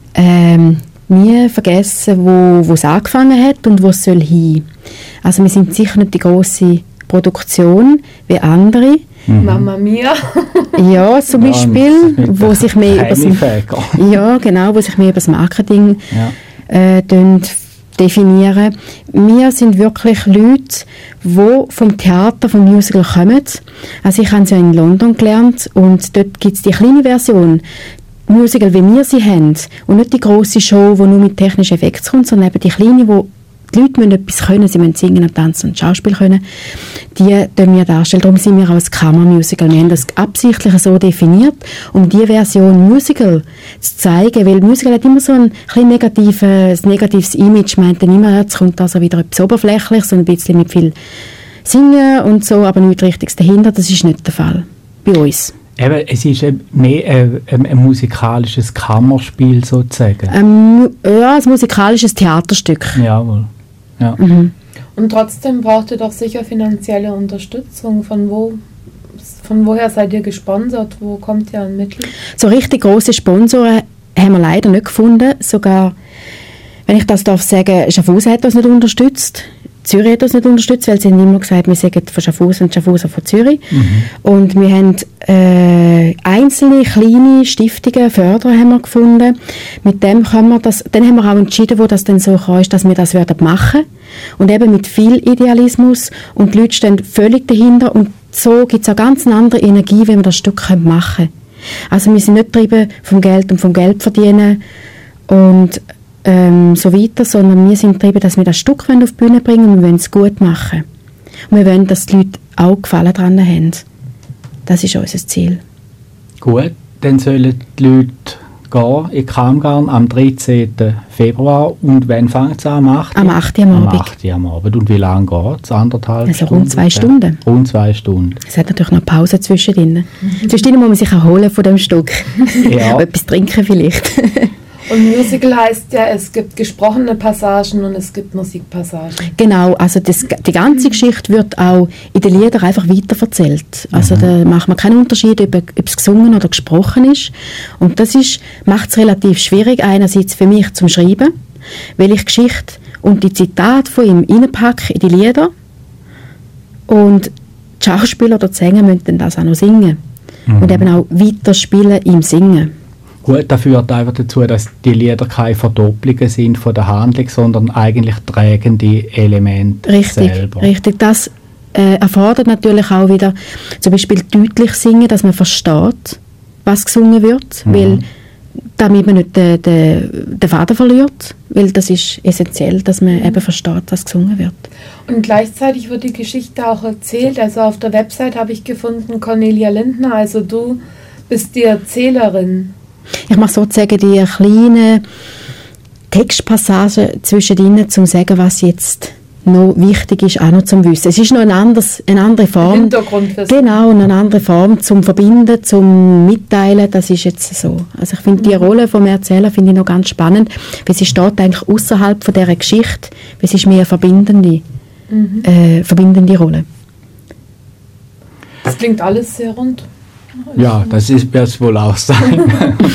C: ähm, nie vergessen, wo wo es angefangen hat und wo es soll hin. Also wir sind sicher nicht die grosse Produktion wie andere.
A: Mhm.
B: Mamma Mia.
C: Ja, zum
A: Ja,
C: Beispiel,
A: mit
C: wo sich mehr über das,
A: Heimifäger.
C: ja, genau, wo sich mehr über das Marketing
A: Ja.
C: äh, dünn definieren. Wir sind wirklich Leute, die vom Theater, vom Musical kommen. Also ich habe es ja in London gelernt und dort gibt es die kleine Version, Musical, wie wir sie haben, und nicht die grosse Show, die nur mit technischen Effekten kommt, sondern eben die kleine, wo die Leute müssen etwas können, sie müssen singen und tanzen und Schauspiel können, die tun wir darstellen. Darum sind wir auch ein Kammermusical. Wir haben das absichtlich so definiert, um diese Version Musical zu zeigen, weil Musical hat immer so ein bisschen negatives, negatives Image, meint dann immer, jetzt kommt da so wieder etwas Oberflächliches, so ein bisschen mit viel Singen und so, aber nichts Richtiges dahinter. Das ist nicht der Fall bei uns.
A: Eben, es ist eben mehr ein, ein, ein musikalisches Kammerspiel sozusagen.
C: Ähm, ja, ein musikalisches Theaterstück.
A: Jawohl. Ja.
C: Mhm.
B: Und trotzdem braucht ihr doch sicher finanzielle Unterstützung. Von wo, von woher seid ihr gesponsert? Wo kommt ihr an Mittel?
C: So richtig grosse Sponsoren haben wir leider nicht gefunden. Sogar, wenn ich das darf sagen, Schaffhausen hat uns nicht unterstützt. Zürich hat uns nicht unterstützt, weil sie haben immer gesagt, wir sagen von Schaffhausen und Schaffhausen von Zürich.
A: Mhm.
C: Und wir haben äh, einzelne, kleine Stiftungen, Förderer haben wir gefunden. Mit dem können wir das, dann haben wir auch entschieden, wo das dann so kam, ist, dass wir das werden machen. Und eben mit viel Idealismus. Und die Leute stehen völlig dahinter. Und so gibt es auch ganz eine andere Energie, wenn wir das Stück machen können. Also wir sind nicht getrieben vom Geld und vom Geld verdienen und ähm, so weiter, sondern wir sind getrieben, dass wir das Stück auf die Bühne bringen und wir wollen es gut machen. Und wir wollen, dass die Leute auch Gefallen daran haben. Das ist unser Ziel.
A: Gut, dann sollen die Leute gehen in Kammgarn am dreizehnten Februar. Und wann fängt es an? Am achten
C: Am achten am Abend.
A: Am achten am Abend. Und wie lange geht es? Anderthalb
C: Also
A: Stunden?
C: rund zwei Stunden.
A: Rund zwei Stunden.
C: Es hat natürlich noch Pause zwischendrin. Mhm. Zwischendrin muss man sich auch holen von dem Stück.
A: Ja.
C: Etwas trinken vielleicht.
B: Und Musical heißt ja, es gibt gesprochene Passagen und es gibt Musikpassagen.
C: Genau, also das, die ganze Geschichte wird auch in den Liedern einfach weiterverzählt. Also mhm. da macht man keinen Unterschied, ob, ob es gesungen oder gesprochen ist. Und das macht es relativ schwierig, einerseits für mich zum Schreiben, weil ich Geschichte und die Zitate von ihm reinpacke in die Lieder und die Schauspieler oder die Sänger müssen dann das auch noch singen. Mhm. Und eben auch weiterspielen im Singen.
A: Gut, das führt einfach dazu, dass die Lieder keine Verdopplungen sind von der Handlung, sondern eigentlich tragende Elemente
C: richtig,
A: selber.
C: Richtig, das äh, erfordert natürlich auch wieder zum Beispiel deutlich singen, dass man versteht, was gesungen wird, mhm. weil, damit man nicht den, den, den Faden verliert, weil das ist essentiell, dass man mhm. eben versteht, was gesungen wird.
B: Und gleichzeitig wird die Geschichte auch erzählt, also auf der Website habe ich gefunden, Cornelia Lindner, also du bist die Erzählerin
C: ich muss sozusagen die kleinen Textpassagen zwischendrin, um zu sagen, was jetzt noch wichtig ist, auch noch zum Wissen. Es ist noch ein anderes, eine andere Form.
B: Hintergrundwissen.
C: Genau, eine andere Form zum Verbinden, zum Mitteilen, das ist jetzt so. Also ich finde die Rolle vom Erzähler finde ich noch ganz spannend, weil sie steht eigentlich außerhalb von dieser Geschichte, weil sie ist mehr eine verbindende, mhm. äh, verbindende Rolle.
B: Das klingt alles sehr rund.
A: Ja, das wird es wohl auch sein.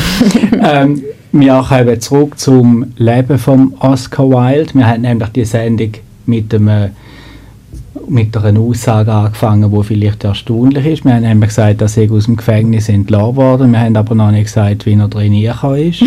A: ähm, wir kommen zurück zum Leben von Oscar Wilde. Wir haben nämlich die Sendung mit, einem, mit einer Aussage angefangen, die vielleicht erstaunlich ist. Wir haben nämlich gesagt, dass er aus dem Gefängnis entlassen wurde. Wir haben aber noch nicht gesagt, wie er drin ist.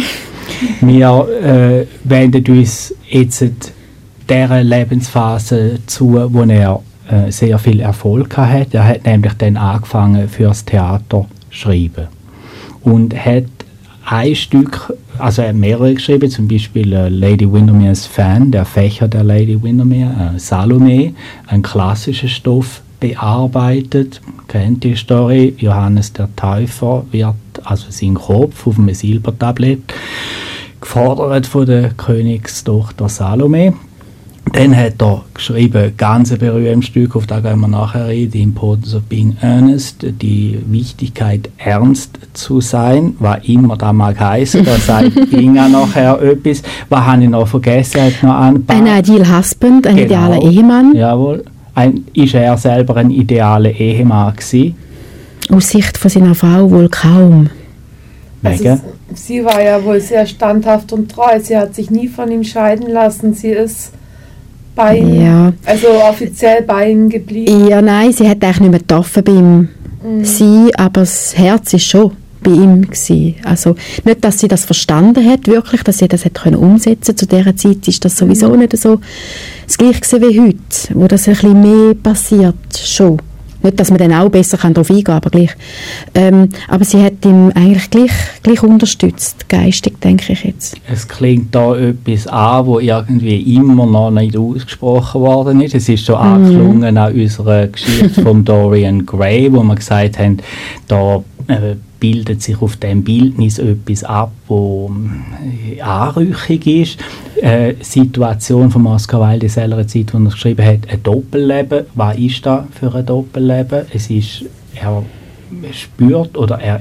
A: Wir äh, wenden uns jetzt dieser Lebensphase zu, wo er äh, sehr viel Erfolg hatte. Er hat nämlich dann angefangen, fürs Theater zu schreiben. Und hat ein Stück, also er hat mehrere geschrieben, zum Beispiel äh, Lady Windermere's Fan, der Fächer der Lady Windermere, äh, Salome, ein klassischer Stoff bearbeitet. Kennt die Story? Johannes der Täufer wird, also sein Kopf auf einem Silbertablett, gefordert von der Königstochter Salome. Dann hat er geschrieben, ganz ein berühmtes Stück, auf das gehen wir nachher rein, The Importance of Being Earnest, die Wichtigkeit, ernst zu sein, was immer das mag heissen, da sagt Inga nachher etwas. Was habe ich noch vergessen? Hat noch ein,
C: ein Ideal Husband, ein
A: genau.
C: idealer Ehemann.
A: Jawohl. Ein, ist er selber ein idealer Ehemann gewesen?
C: Aus Sicht von seiner Frau wohl kaum.
B: Also, sie war ja wohl sehr standhaft und treu. Sie hat sich nie von ihm scheiden lassen. Sie ist bei ihm,
C: ja.
B: also offiziell bei ihm geblieben.
C: Ja, nein, sie hat eigentlich nicht mehr dürfen bei ihm mhm. sein, aber das Herz ist schon bei ihm gewesen. Also nicht, dass sie das verstanden hat, wirklich, dass sie das hat können umsetzen. Zu dieser Zeit ist das sowieso mhm. nicht so das Gleiche wie heute, wo das ein bisschen mehr passiert, schon. Nicht, dass man dann auch besser darauf eingehen kann, aber gleich. Ähm, aber sie hat ihn eigentlich gleich, gleich unterstützt, geistig, denke ich jetzt.
A: Es klingt da etwas an, wo irgendwie immer noch nicht ausgesprochen worden ist. Es ist schon mhm. angeklungen an unserer Geschichte von Dorian Gray, wo wir gesagt haben, da äh, bildet sich auf dem Bildnis etwas ab, wo äh, anrüchig ist. Äh, Situation von Oscar Wilde in selber Zeit, wo er geschrieben hat, ein Doppelleben. Was ist das für ein Doppelleben? Es ist, er spürt oder er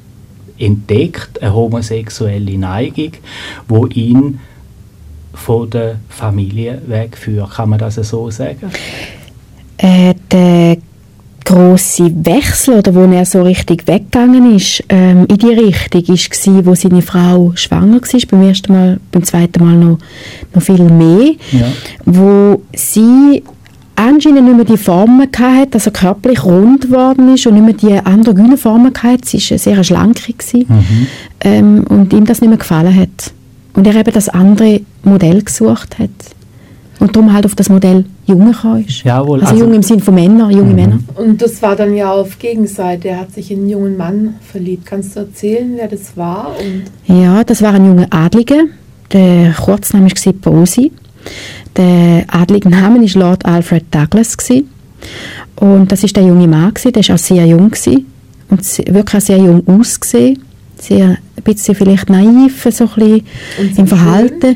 A: entdeckt eine homosexuelle Neigung, wo ihn von der Familie wegführt. Kann man das so sagen?
C: Äh, der grosse Wechsel, oder wo er so richtig weggegangen ist, ähm, in die Richtung, war, wo seine Frau schwanger war, beim ersten Mal, beim zweiten Mal noch, noch viel mehr,
A: ja.
C: Wo sie anscheinend nicht mehr die Formen hatte, also körperlich rund geworden ist und nicht mehr die androgyne Formen hatte. Sie war eine sehr schlanke
A: mhm.
C: ähm, und ihm das nicht mehr gefallen hat. Und er eben das andere Modell gesucht hat. Und darum halt auf das Modell jung gekommen ist.
A: Jawohl,
C: also,
A: also
C: jung im Sinne von Männer, junge
A: mhm. Männer.
B: Und das war dann ja auf Gegenseite. Er hat sich in einen jungen Mann verliebt. Kannst du erzählen, wer das war? Und
C: ja, das war ein junger Adliger. Der Kurzname war Posi. Der adlige Name war Lord Alfred Douglas. Und das war der junge Mann. Der war auch sehr jung. Und wirklich auch sehr jung ausgesehen. Sehr, ein bisschen vielleicht naiv so ein bisschen im Verhalten. Schön?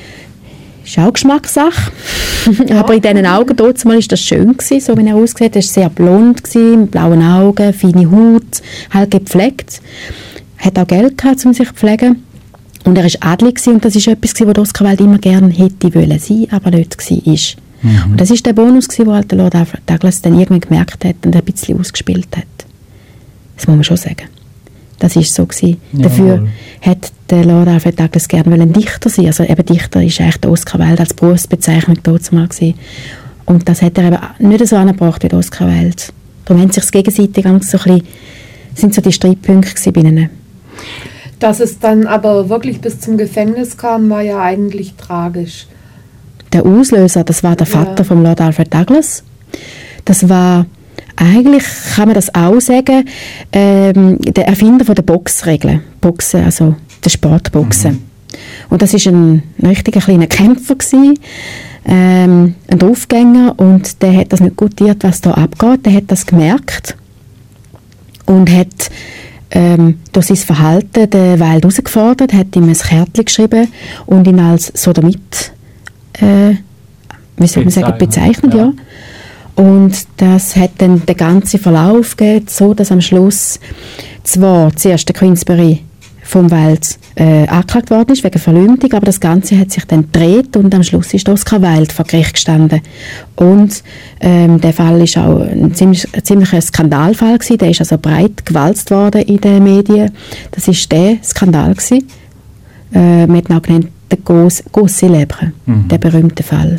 C: Das ist auch Geschmackssache. Ja. Aber in diesen Augen dort war das schön gewesen, so wie er ausgesehen hat. Er war sehr blond gewesen, mit blauen Augen, feine Haut, halt gepflegt. Er hat auch Geld gehabt, um sich zu pflegen. Und er war adlig gewesen, und das ist etwas, was Oscar Wilde immer gerne hätte wollen sein, aber nicht war. Mhm. Und das war der Bonus, den halt der Lord Alfred Douglas dann irgendwann gemerkt hat und ein bisschen ausgespielt hat. Das muss man schon sagen. Das war so gewesen. Ja, dafür hat der Lord Alfred Douglas gerne ein Dichter sein. Also eben Dichter ist eigentlich der Oscar Wilde als Berufsbezeichnung dort mal gewesen. Und das hat er eben nicht so angebracht wie der Oscar Wilde. Darum haben sich das gegenseitig so ein bisschen, sind so die Streitpunkte bei ihnen.
B: Dass es dann aber wirklich bis zum Gefängnis kam, war ja eigentlich tragisch.
C: Der Auslöser, das war der Vater ja. von Lord Alfred Douglas. Das war eigentlich, kann man das auch sagen, ähm, der Erfinder von der Boxregeln. Boxen, also der Sportboxen. Mhm. Und das war ein, ein richtiger kleiner Kämpfer gewesen, ähm, ein Draufgänger, und der hat das nicht gutiert, was da abgeht. Der hat das gemerkt und hat ähm, durch sein Verhalten den Wild herausgefordert, hat ihm ein Kärtchen geschrieben und ihn als Sodomit äh, wie soll man sagen, bezeichnet. Ja. Ja. Und das hat dann den ganzen Verlauf gegeben, so dass am Schluss zwar zuerst der Queensberry vom Wilde äh, angeklagt worden ist, wegen Verleumdung, aber das Ganze hat sich dann gedreht und am Schluss ist Oscar Wilde vor Gericht gestanden. Und ähm, der Fall ist auch ein ziemlich, ein ziemlicher Skandalfall gewesen, der ist also breit gewalzt worden in den Medien. Das war der Skandal gewesen. Äh, man hat ihn auch genannt, der Gauze Célèbre, mhm. der berühmte Fall.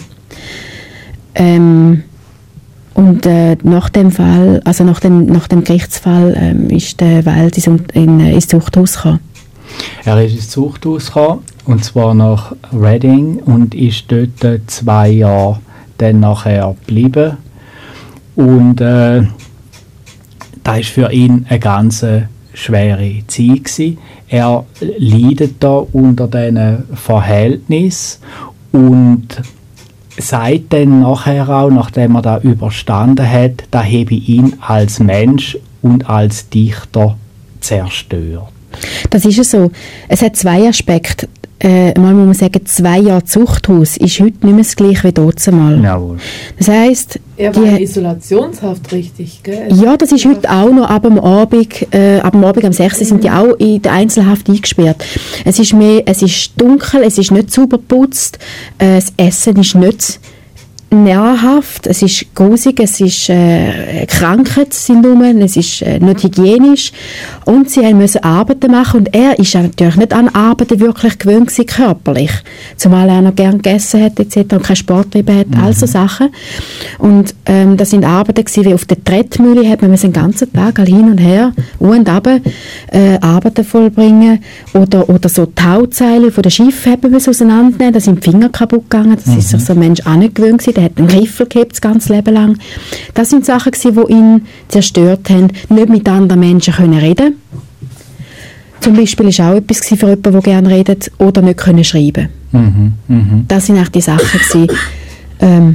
C: Ähm, Und äh, nach dem Fall, also nach dem, nach dem Gerichtsfall, ähm, ist der Wilde in, in, ins Zuchthaus gekommen.
A: Er ist ins Zuchthaus gekommen, und zwar nach Reading, und ist dort zwei Jahre dann nachher geblieben. Und äh, das war für ihn eine ganz schwere Zeit gewesen. Er leidet da unter diesen Verhältnissen und sagt dann nachher auch, nachdem er da überstanden hat, da habe ich ihn als Mensch und als Dichter zerstört.
C: Das ist es so. Es hat zwei Aspekte. Äh, mal muss man sagen, zwei Jahre Zuchthaus ist heute nicht mehr das gleiche wie damals.
A: Jawohl.
C: Das heisst,
B: er war in Isolationshaft, richtig, gell?
C: Ja, das ist ja. heute auch noch ab dem Abend, äh, ab dem Abend am sechs mhm. sind die auch in der Einzelhaft eingesperrt. Es ist mehr, es ist dunkel, es ist nicht sauber geputzt, äh, das Essen ist nicht nährhaft, es ist grusig, es ist äh, Krankheiten sind rum, es ist äh, nicht hygienisch und sie müssen Arbeiten machen und er ist natürlich nicht an Arbeiten wirklich gewöhnt gewesen, körperlich, zumal er noch gern gegessen hat et cetera und keinen Sport getrieben hat, mhm. all so Sachen. Und ähm, das sind Arbeiten gewesen, wie auf der Tretmühle hat man den ganzen Tag all hin und her, und runter, äh, Arbeiten vollbringen oder, oder so Tauzeile von den Schiffen haben wir auseinandernehmen, da sind die Finger kaputt gegangen, das mhm. ist sich so ein Mensch auch nicht gewöhnt gewesen. Er hat einen Griffel gehabt, das ganze Leben lang. Das sind Sachen, die ihn zerstört haben. Nicht mit anderen Menschen können reden. Zum Beispiel war auch etwas für jemanden, der gerne redet, oder nicht können schreiben. Mhm, mh. Das sind auch die Sachen, die ähm,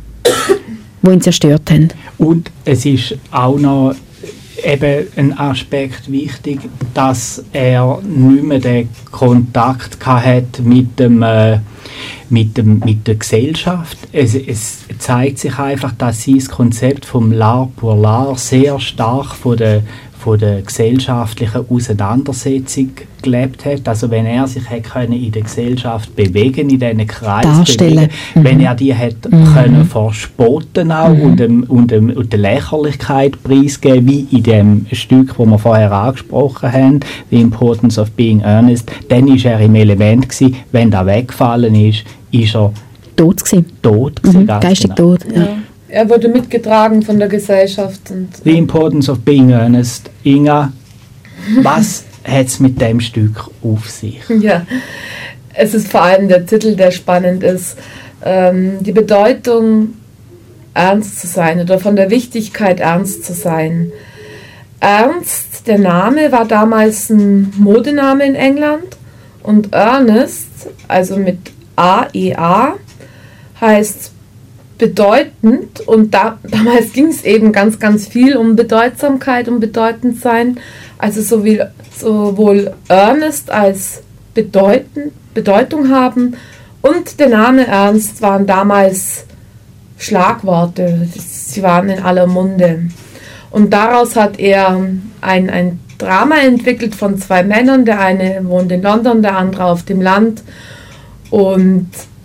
C: ihn zerstört haben.
A: Und es ist auch noch eben ein Aspekt wichtig, dass er nicht mehr den Kontakt hatte mit dem äh, Mit, dem, mit der Gesellschaft. Es, es zeigt sich einfach, dass sie das Konzept vom L'art pour l'art sehr stark von der, von der gesellschaftlichen Auseinandersetzung gelebt hat. Also wenn er sich hätte können in der Gesellschaft bewegen, in diesen Kreisen bewegen, mhm. wenn er die hätte mhm. können verspotten auch mhm. und, dem, und, dem, und der Lächerlichkeit preisgeben, wie in dem Stück, das wir vorher angesprochen haben, The Importance of Being Earnest, dann war er im Element gewesen. Wenn das weggefallen ist, ist er
C: tot gewesen.
A: Tot gewesen,
C: mhm. geistig
A: genau.
C: tot. Ja.
B: Ja. Er wurde mitgetragen von der Gesellschaft. Und
A: The Importance of Being Earnest. Inga, was hat es mit dem Stück auf sich?
B: Ja, es ist vor allem der Titel, der spannend ist. Ähm, die Bedeutung, ernst zu sein oder von der Wichtigkeit, ernst zu sein. Ernst, der Name, war damals ein Modename in England, und Earnest, also mit A E A, heißt bedeutend, und da, damals ging es eben ganz, ganz viel um Bedeutsamkeit, um Bedeutendsein, also sowohl, sowohl Earnest als bedeuten, Bedeutung haben, und der Name Ernst waren damals Schlagworte, sie waren in aller Munde. Und daraus hat er ein, ein Drama entwickelt von zwei Männern, der eine wohnt in London, der andere auf dem Land, und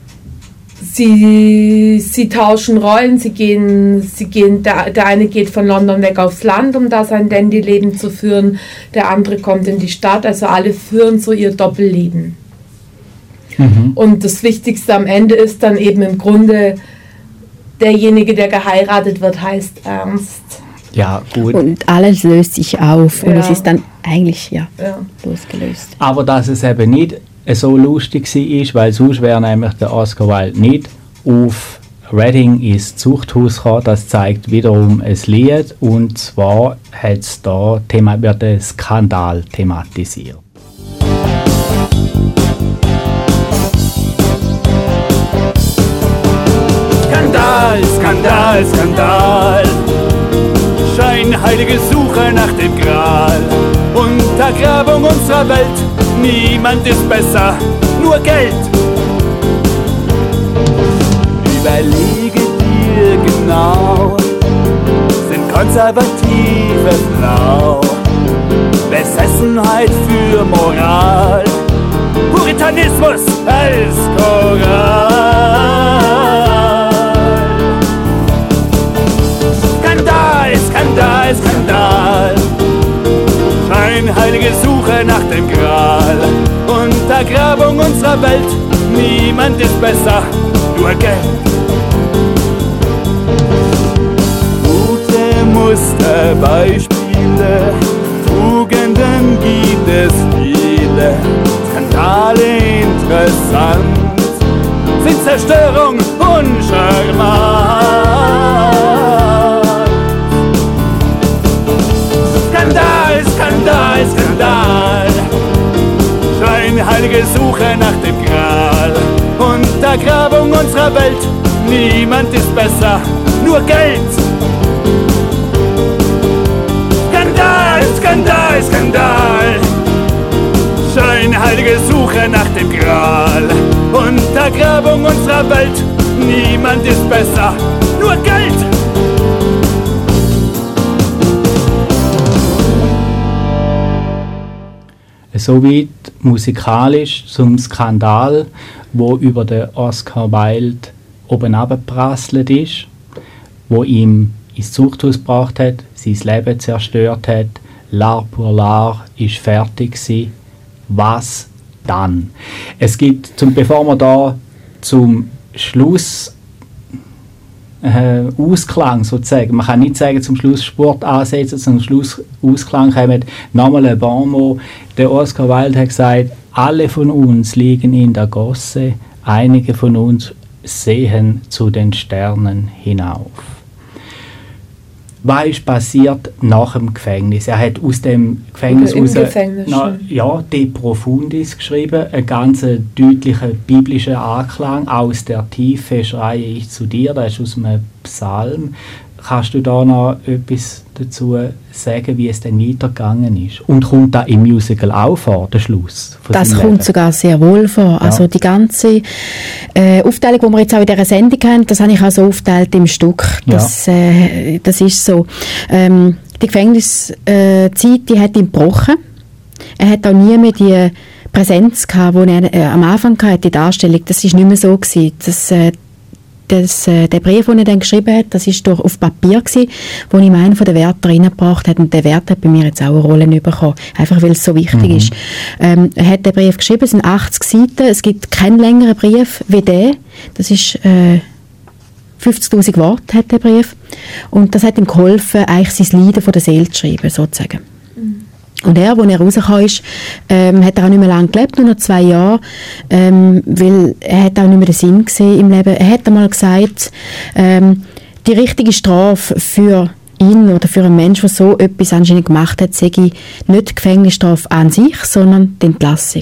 B: Sie, sie tauschen Rollen, sie gehen, sie gehen der, der eine geht von London weg aufs Land, um da sein Dandy-Leben zu führen, der andere kommt in die Stadt, also alle führen so ihr Doppelleben. Mhm. Und das Wichtigste am Ende ist dann eben im Grunde, derjenige, der geheiratet wird, heißt Ernst.
A: Ja, gut.
C: Und alles löst sich auf,
B: ja.
C: und es ist dann eigentlich ja,
B: ja.
C: losgelöst.
A: Aber dass es eben nicht so lustig war, weil sonst wäre nämlich der Oscar Wilde nicht auf Reading ins Zuchthaus gekommen. Das zeigt wiederum ein Lied, und zwar hat es da Thema, wird ein Skandal thematisiert.
D: Skandal, Skandal, Skandal. Scheinheilige Suche nach dem Gral, Untergrabung unserer Welt, niemand ist besser, nur Geld. Überlege dir genau, sind Konservative flau, Besessenheit für Moral, Puritanismus als Choral. Skandal, Skandal, Skandal, scheinheilige Suche nach dem Gral, Untergrabung unserer Welt, niemand ist besser, nur Geld. Gute Musterbeispiele, Tugenden gibt es viele, Skandale interessant, sind Zerstörung uncharmant. Skandal, Skandal, Skandal, scheinheilige Suche nach dem Gral, Untergrabung unserer Welt, niemand ist besser, nur Geld. Skandal, Skandal, Skandal, scheinheilige Suche nach dem Gral, Untergrabung unserer Welt, niemand ist besser, nur Geld.
A: Soweit musikalisch zum Skandal, wo über den Oscar Wilde oben runtergeprasselt ist, wo ihm ins Zuchthaus gebracht hat, sein Leben zerstört hat, L'Art pour l'Art ist fertig gewesen. Was dann? Es gibt, zum, bevor wir da zum Schluss äh, Ausklang sozusagen, man kann nicht sagen zum Schluss Sport ansetzen, zum Schluss Ausklang kommt nochmal ein Bonmot. Der Oscar Wilde hat gesagt, alle von uns liegen in der Gosse, einige von uns sehen zu den Sternen hinauf. Was ist passiert nach dem Gefängnis? Er hat aus dem Gefängnis
B: Oder im
A: raus,
B: Gefängnis
A: na, ja, De Profundis geschrieben, einen ganz deutlichen biblischen Anklang. Aus der Tiefe schreie ich zu dir, das ist aus einem Psalm. Kannst du da noch etwas dazu sagen, wie es dann weitergegangen ist? Und kommt da im Musical auch vor, der Schluss?
C: Das kommt Leben? Sogar sehr wohl vor. Ja. Also die ganze äh, Aufteilung, die wir jetzt auch in dieser Sendung haben, das habe ich auch so aufgeteilt im Stück. Das, ja. äh, das ist so. Ähm, die Gefängniszeit, äh, die hat ihn gebrochen. Er hat auch nie mehr die Präsenz gehabt, die er äh, am Anfang hatte, die Darstellung. Das war nicht mehr so gewesen. Das, äh, Das, äh, der Brief, den er dann geschrieben hat, das war auf Papier gewesen, wo ihm einen von den Wärter reingebracht hat. Und der Wert hat bei mir jetzt auch eine Rolle bekommen. Einfach, weil es so wichtig mhm. ist. Ähm, er hat den Brief geschrieben, es sind achtzig Seiten. Es gibt keinen längeren Brief wie der. Das ist, äh, fünfzigtausend Worte hat der Brief. Und das hat ihm geholfen, eigentlich sein Leiden von der Seele zu schreiben, sozusagen. Mhm. Und er, als er rausgekommen ist, ähm, hat er auch nicht mehr lange gelebt, nur noch zwei Jahre, ähm, weil er hat auch nicht mehr den Sinn gesehen im Leben. Er hat einmal gesagt, ähm, die richtige Strafe für ihn oder für einen Menschen, der so etwas anscheinend gemacht hat, sei nicht die Gefängnisstrafe an sich, sondern die Entlassung.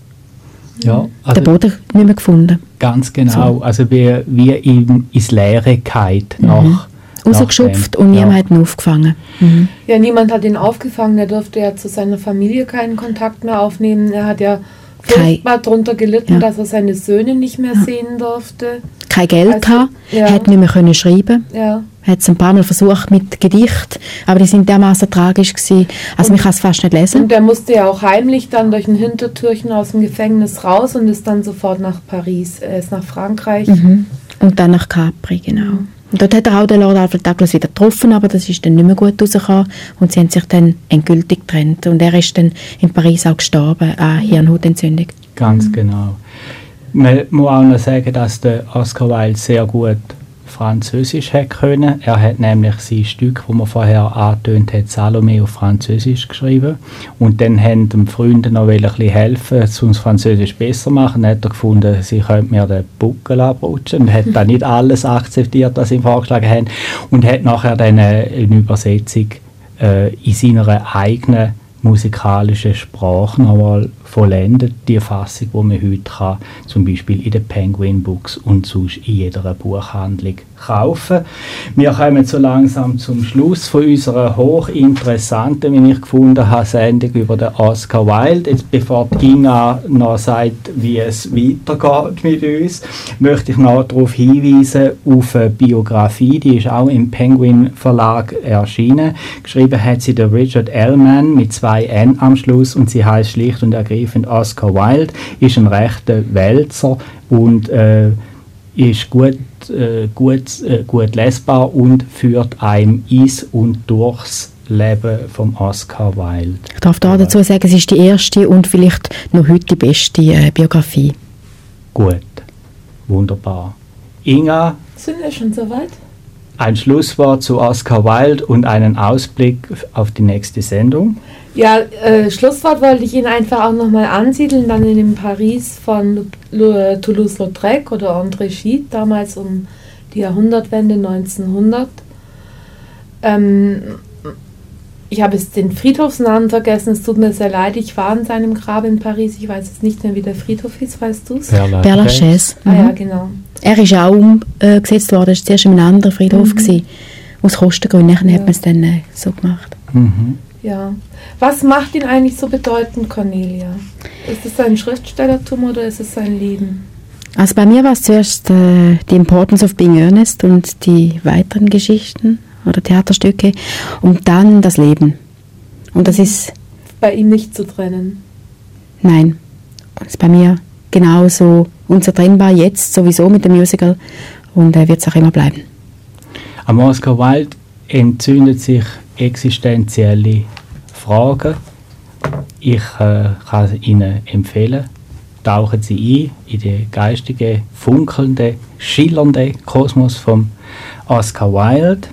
A: Ja, also
C: den Boden nicht mehr gefunden.
A: Ganz genau, so. Also wie, wie ihm ins Leere gefallen mhm. nach
C: rausgeschupft und niemand ja. hat ihn aufgefangen.
B: Mhm. Ja, niemand hat ihn aufgefangen. Er durfte ja zu seiner Familie keinen Kontakt mehr aufnehmen. Er hat ja furchtbar darunter gelitten, ja. dass er seine Söhne nicht mehr ja. sehen durfte.
C: Kein Geld also, gehabt, ja. er hat nicht mehr können schreiben.
B: Ja.
C: Er hat es ein paar Mal versucht mit Gedicht, aber die sind dermaßen tragisch gewesen. Also man kann es fast nicht lesen.
B: Und er musste ja auch heimlich dann durch ein Hintertürchen aus dem Gefängnis raus und ist dann sofort nach Paris, er ist nach Frankreich.
C: Mhm. Und dann nach Capri, genau. Mhm. Und dort hat er auch den Lord Alfred Douglas wieder getroffen, aber das ist dann nicht mehr gut rausgekommen und sie haben sich dann endgültig getrennt. Und er ist dann in Paris auch gestorben an Hirnhautentzündung.
A: Ganz mhm. genau. Man muss auch noch sagen, dass der Oscar Wilde sehr gut Französisch hätte können. Er hat nämlich sein Stück, das man vorher angetönt hat, Salome, auf Französisch geschrieben. Und dann haben dem Freunde noch ein bisschen helfen, um das Französisch besser zu machen. Dann hat er gefunden, sie könnten mir den Buckel abrutschen und hat dann nicht alles akzeptiert, was sie ihm vorgeschlagen haben. Und hat nachher dann eine Übersetzung äh, in seiner eigenen musikalischen Sprache nochmal vollendet, die Fassung, die man heute kann, zum Beispiel in den Penguin Books und sonst in jeder Buchhandlung kaufen. Wir kommen so langsam zum Schluss von unserer hochinteressanten, wie ich gefunden habe, Sendung über den Oscar Wilde. Jetzt, bevor Inga noch sagt, wie es weitergeht mit uns, möchte ich noch darauf hinweisen, auf eine Biografie, die ist auch im Penguin Verlag erschienen. Geschrieben hat sie der Richard Ellman mit zwei N am Schluss und sie heißt schlicht und ergreifend Oscar Wilde, ist ein rechter Wälzer und äh, ist gut, äh, gut, äh, gut lesbar und führt einem ins und durchs Leben vom Oscar Wilde.
C: Ich darf da dazu sagen, es ist die erste und vielleicht noch heute die beste äh, Biografie.
A: Gut, wunderbar. Inga?
B: Sind wir schon soweit?
A: Ein Schlusswort zu Oscar Wilde und einen Ausblick auf die nächste Sendung.
B: Ja, äh, Schlusswort wollte ich ihn einfach auch nochmal ansiedeln, dann in dem Paris von Toulouse-Lautrec oder André Gide, damals um die Jahrhundertwende neunzehnhundert. Ähm, ich habe jetzt den Friedhofsnamen vergessen, es tut mir sehr leid, ich war an seinem Grab in Paris, ich weiß jetzt nicht mehr, wie der Friedhof ist, weißt du es?
C: Père Lachaise.
B: Ah ja, genau.
C: Er ist auch umgesetzt worden, das war zuerst in einem anderen Friedhof, mhm. gewesen. Aus Kostengründen, nachher ja. hat man es dann äh, so gemacht.
A: Mhm.
B: Ja. Was macht ihn eigentlich so bedeutend, Cornelia? Ist es sein Schriftstellertum oder ist es sein Leben?
C: Also bei mir war es zuerst äh, The Importance of Being Earnest und die weiteren Geschichten oder Theaterstücke und dann das Leben. Und das ist...
B: Bei ihm nicht zu trennen?
C: Nein. Das ist bei mir genauso unzertrennbar, jetzt sowieso mit dem Musical und äh, wird es auch immer bleiben.
A: Am Oscar Wilde entzündet sich existenzielle Fragen. Ich äh, kann Ihnen empfehlen, tauchen Sie ein in den geistigen, funkelnden, schillernden Kosmos von Oscar Wilde.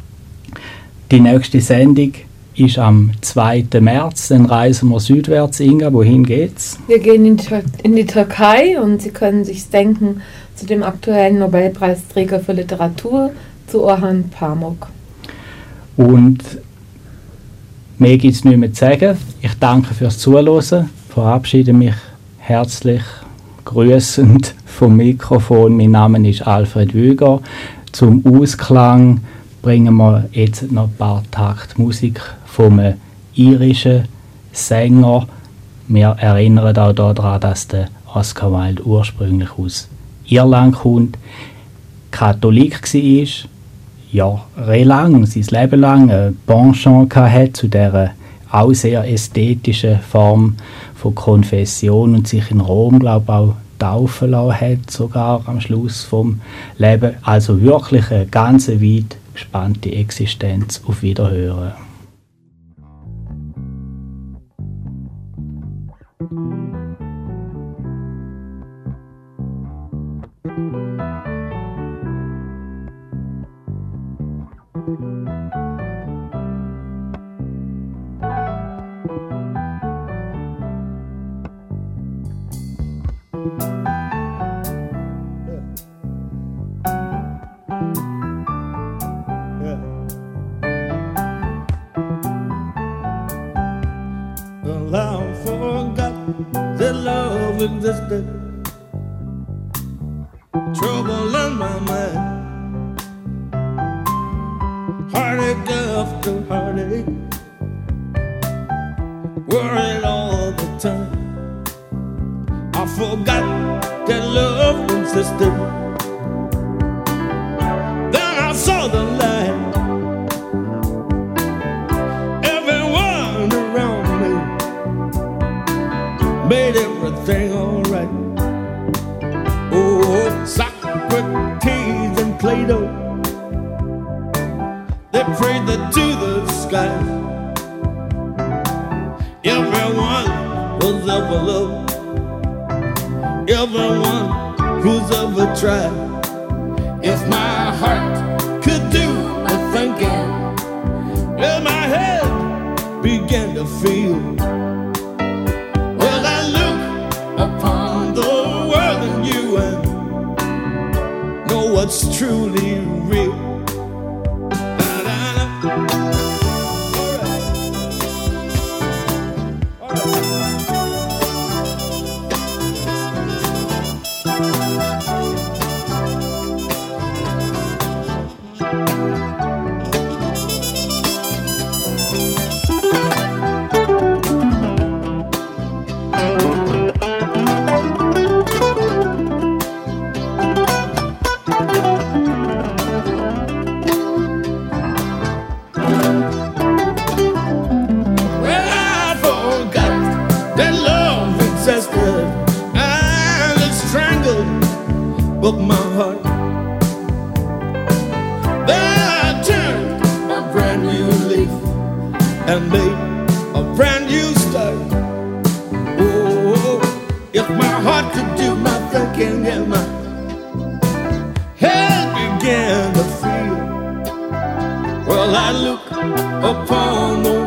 A: Die nächste Sendung ist am zweiten März, dann reisen wir südwärts. Inga, wohin geht's?
B: Wir gehen in die, Tür- in die Türkei und Sie können sich denken zu dem aktuellen Nobelpreisträger für Literatur, zu Orhan Pamuk.
A: Und mehr gibt es nicht mehr zu sagen. Ich danke fürs Zuhören, verabschiede mich herzlich grüßend vom Mikrofon. Mein Name ist Alfred Wüger. Zum Ausklang bringen wir jetzt noch ein paar Takte Musik vom irischen Sänger. Wir erinnern auch daran, dass der Oscar Wilde ursprünglich aus Irland kommt, Katholik war, jahrelang, sein Leben lang ein Penchant hatte zu dieser auch sehr ästhetischen Form von Konfession und sich in Rom, glaube ich, auch taufen lassen hat, sogar am Schluss vom Leben. Also wirklich eine ganz weit gespannte Existenz. Auf Wiederhören.
E: Existed. Trouble in my mind, heartache after heartache, worried all the time. I forgot that love existed. Then I saw the light. Everyone around me made everything alright. Oh, Socrates and Plato, they prayed that to the sky. Everyone was ever loved, everyone who's ever tried. If my heart could do a thinking, well, my head began to feel. Well, I look upon the world and you and know what's truly real. Da-da-da. All right. and get my head began to feel. Well, I look upon the